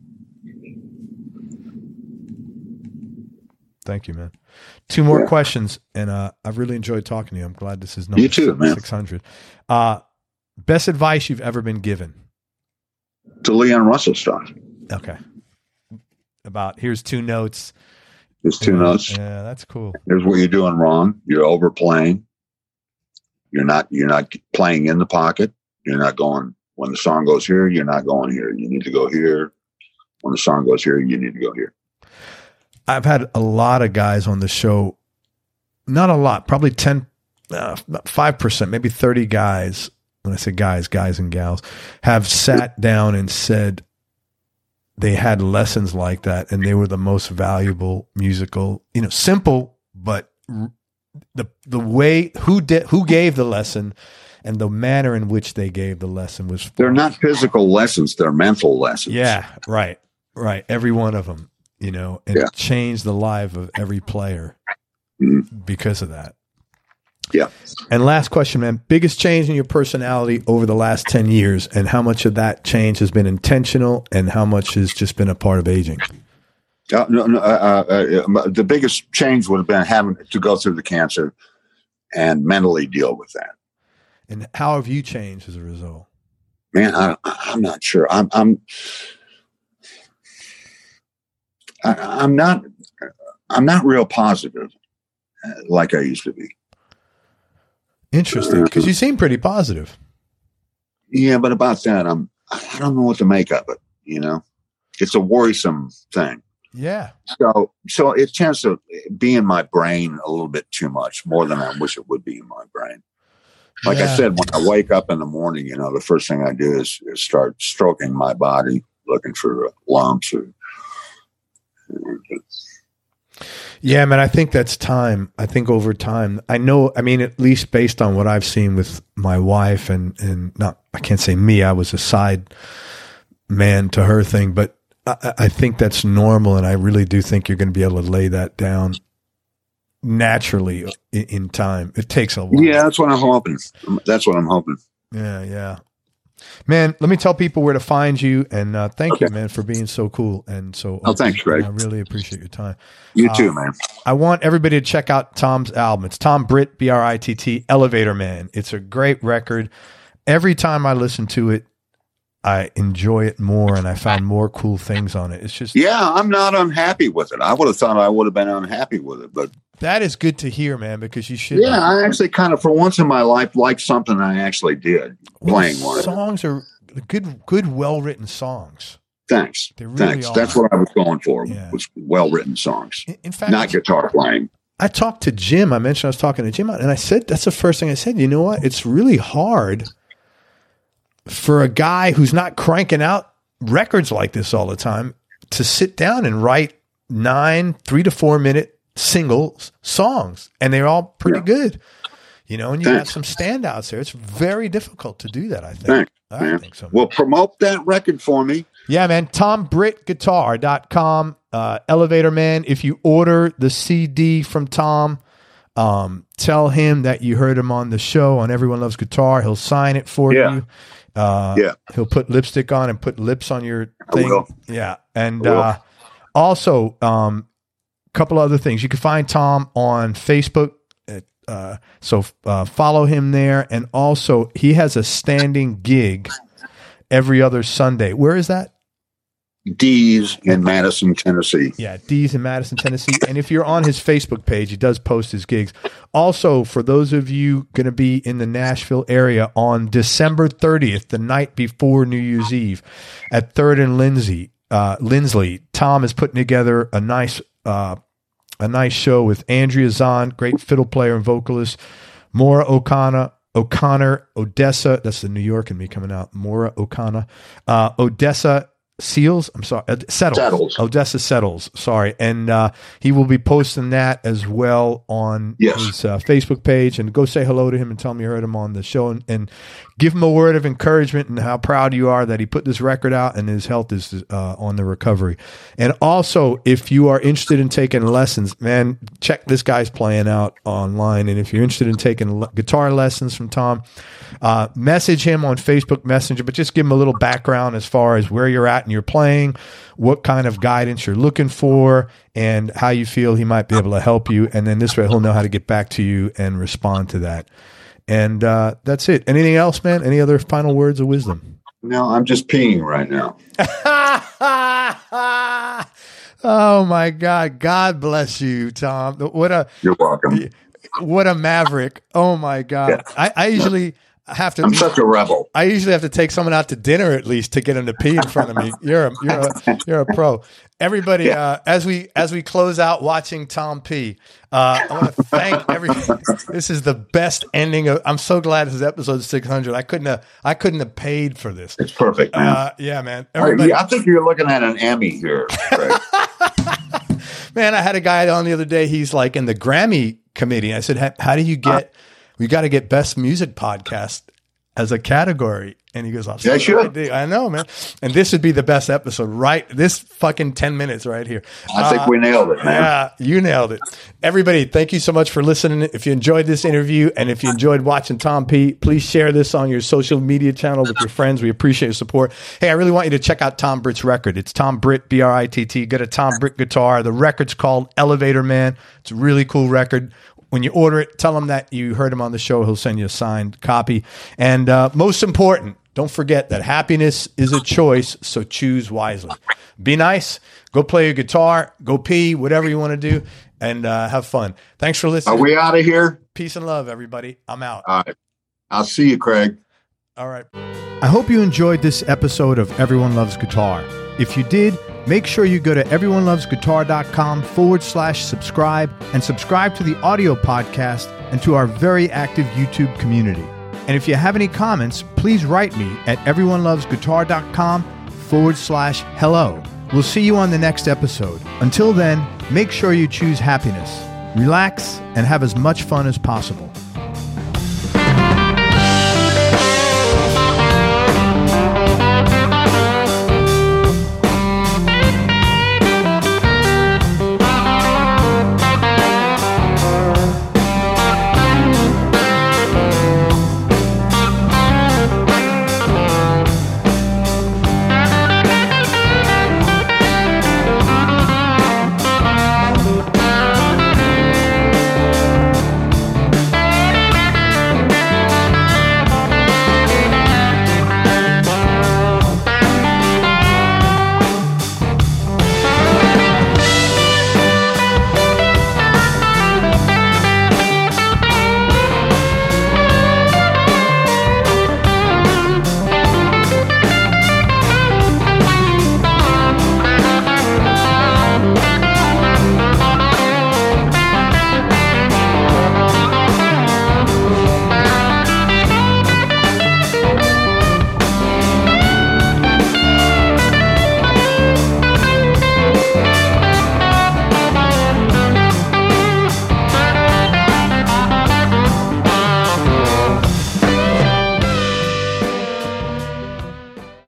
Thank you, man. Two more Yeah. questions, and uh, I've really enjoyed talking to you. I'm glad this is number You too, man. six hundred. Uh, best advice you've ever been given? To Leon Russell stuff. Okay. About here's two notes. There's two yeah, notes. Yeah, that's cool. Here's what you're doing wrong. You're overplaying. You're not. You're not playing in the pocket. You're not going when the song goes here. You're not going here. You need to go here. When the song goes here, you need to go here. I've had a lot of guys on the show. Not a lot. Probably ten, uh, five percent, maybe thirty guys. When I say guys, guys and gals have sat down and said they had lessons like that, and they were the most valuable musical. You know, simple, but the the way who did who gave the lesson and the manner in which they gave the lesson was. They're not physical lessons; they're mental lessons. Yeah, right, right. Every one of them, you know, and Yeah. it changed the life of every player Mm-hmm. because of that. Yeah. And last question, man. Biggest change in your personality over the last ten years, and how much of that change has been intentional and how much has just been a part of aging? Uh, no, no, uh, uh, the biggest change would have been having to go through the cancer and mentally deal with that. And how have you changed as a result? Man, I, I'm not sure. I'm, I'm, I, I'm not, I'm not real positive uh, like I used to be. Interesting, because you seem pretty positive. Yeah, but about that, I'm, I don't know what to make of it. You know, it's a worrisome thing. Yeah. So, so it tends to be in my brain a little bit too much, more than I wish it would be in my brain. Like Yeah. I said, when I wake up in the morning, you know, the first thing I do is, is start stroking my body, looking for uh, lumps. Or, Yeah, man, I think that's time. I think over time, I know, I mean, at least based on what I've seen with my wife and, and not, I can't say me, I was a side man to her thing, but I, I think that's normal. And I really do think you're going to be able to lay that down naturally in, in time. It takes a while. yeah, that's what I'm hoping. That's what I'm hoping. Yeah. Yeah. Man, let me tell people where to find you. And uh, thank Okay. you, man, for being so cool. And so, Oh, thanks, Greg. I really appreciate your time. You Uh, too, man. I want everybody to check out Tom's album. It's Tom Britt, B R I T T, Elevator Man. It's a great record. Every time I listen to it, I enjoy it more, and I found more cool things on it. It's just, Yeah, I'm not unhappy with it. I would have thought I would have been unhappy with it, but that is good to hear, man, because you should. yeah, I actually kind of, for once in my life, liked something I actually did Well, playing the one. songs are good, good, well-written songs. Thanks. They really Thanks. are. That's what I was going for. Yeah. Was well written songs, In, in fact, not guitar playing. I talked to Jim. I mentioned I was talking to Jim, and I said, that's the first thing I said. You know what? It's really hard for a guy who's not cranking out records like this all the time to sit down and write nine, three to four minute singles songs. And they're all pretty Yeah. good, you know, and you Thanks. got some standouts there. It's very difficult to do that, I think. Thanks, I man. think so. Well, promote that record for me. Yeah, man. Tom Britt Guitar dot com, uh, Elevator Man. If you order the C D from Tom, um, tell him that you heard him on the show on Everyone Loves Guitar. He'll sign it for Yeah. you. Uh, Yeah. He'll put lipstick on and put lips on your I thing. will. Yeah. And I will. uh, also, a um, couple other things. You can find Tom on Facebook. Uh, so uh, follow him there. And also, he has a standing gig every other Sunday. Where is that? D's in Madison, Tennessee. Yeah, D's in Madison, Tennessee. And if you're on his Facebook page, he does post his gigs. Also, for those of you going to be in the Nashville area on December thirtieth, the night before New Year's Eve, at Third and Lindsay, uh, Lindsley, Tom is putting together a nice, uh, a nice show with Andrea Zahn, great fiddle player and vocalist, Maura O'Connor, O'Connor, Odessa. That's the New York and me coming out. Maura O'Connor, uh, Odessa. Seals, I'm sorry, uh, Settles. Settles. Odessa Settles, sorry. And uh, he will be posting that as well on Yes. his uh, Facebook page. And go say hello to him and tell him you heard him on the show. And, and give him a word of encouragement and how proud you are that he put this record out and his health is uh, on the recovery. And also, if you are interested in taking lessons, man, check this guy's playing out online. And if you're interested in taking le- guitar lessons from Tom, uh, message him on Facebook Messenger, but just give him a little background as far as where you're at and you're playing, what kind of guidance you're looking for, and how you feel he might be able to help you. And then this way he'll know how to get back to you and respond to that. And uh, that's it. Anything else, man? Any other final words of wisdom? No, I'm just peeing right now. Oh my God. God bless you, Tom. What a You're welcome. what a maverick. Oh my God. Yeah. I, I usually have to I'm such a rebel. I usually have to take someone out to dinner at least to get him to pee in front of me. You're a you're a you're a pro. Everybody, Yeah. uh, as we as we close out watching Tom pee, uh, I want to thank everyone. This is the best ending of. I'm so glad this is episode six hundred. I couldn't have I couldn't have paid for this. It's perfect, man. Uh, yeah, man. All right, Everybody, yeah, I think you're looking at an Emmy here, Craig. man, I had a guy on the other day. He's like in the Grammy committee. I said, "How, how do you get? We got to get best music podcast as a category." And he goes, "I'm Yeah, sure. I know, man." And this would be the best episode, right? This fucking ten minutes right here. I think Uh, we nailed it, man. Yeah, you nailed it. Everybody, thank you so much for listening. If you enjoyed this interview and if you enjoyed watching Tom P, please share this on your social media channel with your friends. We appreciate your support. Hey, I really want you to check out Tom Britt's record. It's Tom Britt, B R I T T. Get a Tom Britt guitar. The record's called Elevator Man. It's a really cool record. When you order it, tell him that you heard him on the show. He'll send you a signed copy. And uh, most important, don't forget that happiness is a choice, so choose wisely. Be nice. Go play your guitar. Go pee, whatever you want to do, and uh, have fun. Thanks for listening. Are we out of here? Peace and love, everybody. I'm out. All right. I'll see you, Craig. All right. I hope you enjoyed this episode of Everyone Loves Guitar. If you did, make sure you go to everyonelovesguitar.com forward slash subscribe and subscribe to the audio podcast and to our very active YouTube community. And if you have any comments, please write me at everyonelovesguitar.com forward slash hello. We'll see you on the next episode. Until then, make sure you choose happiness, relax, and have as much fun as possible.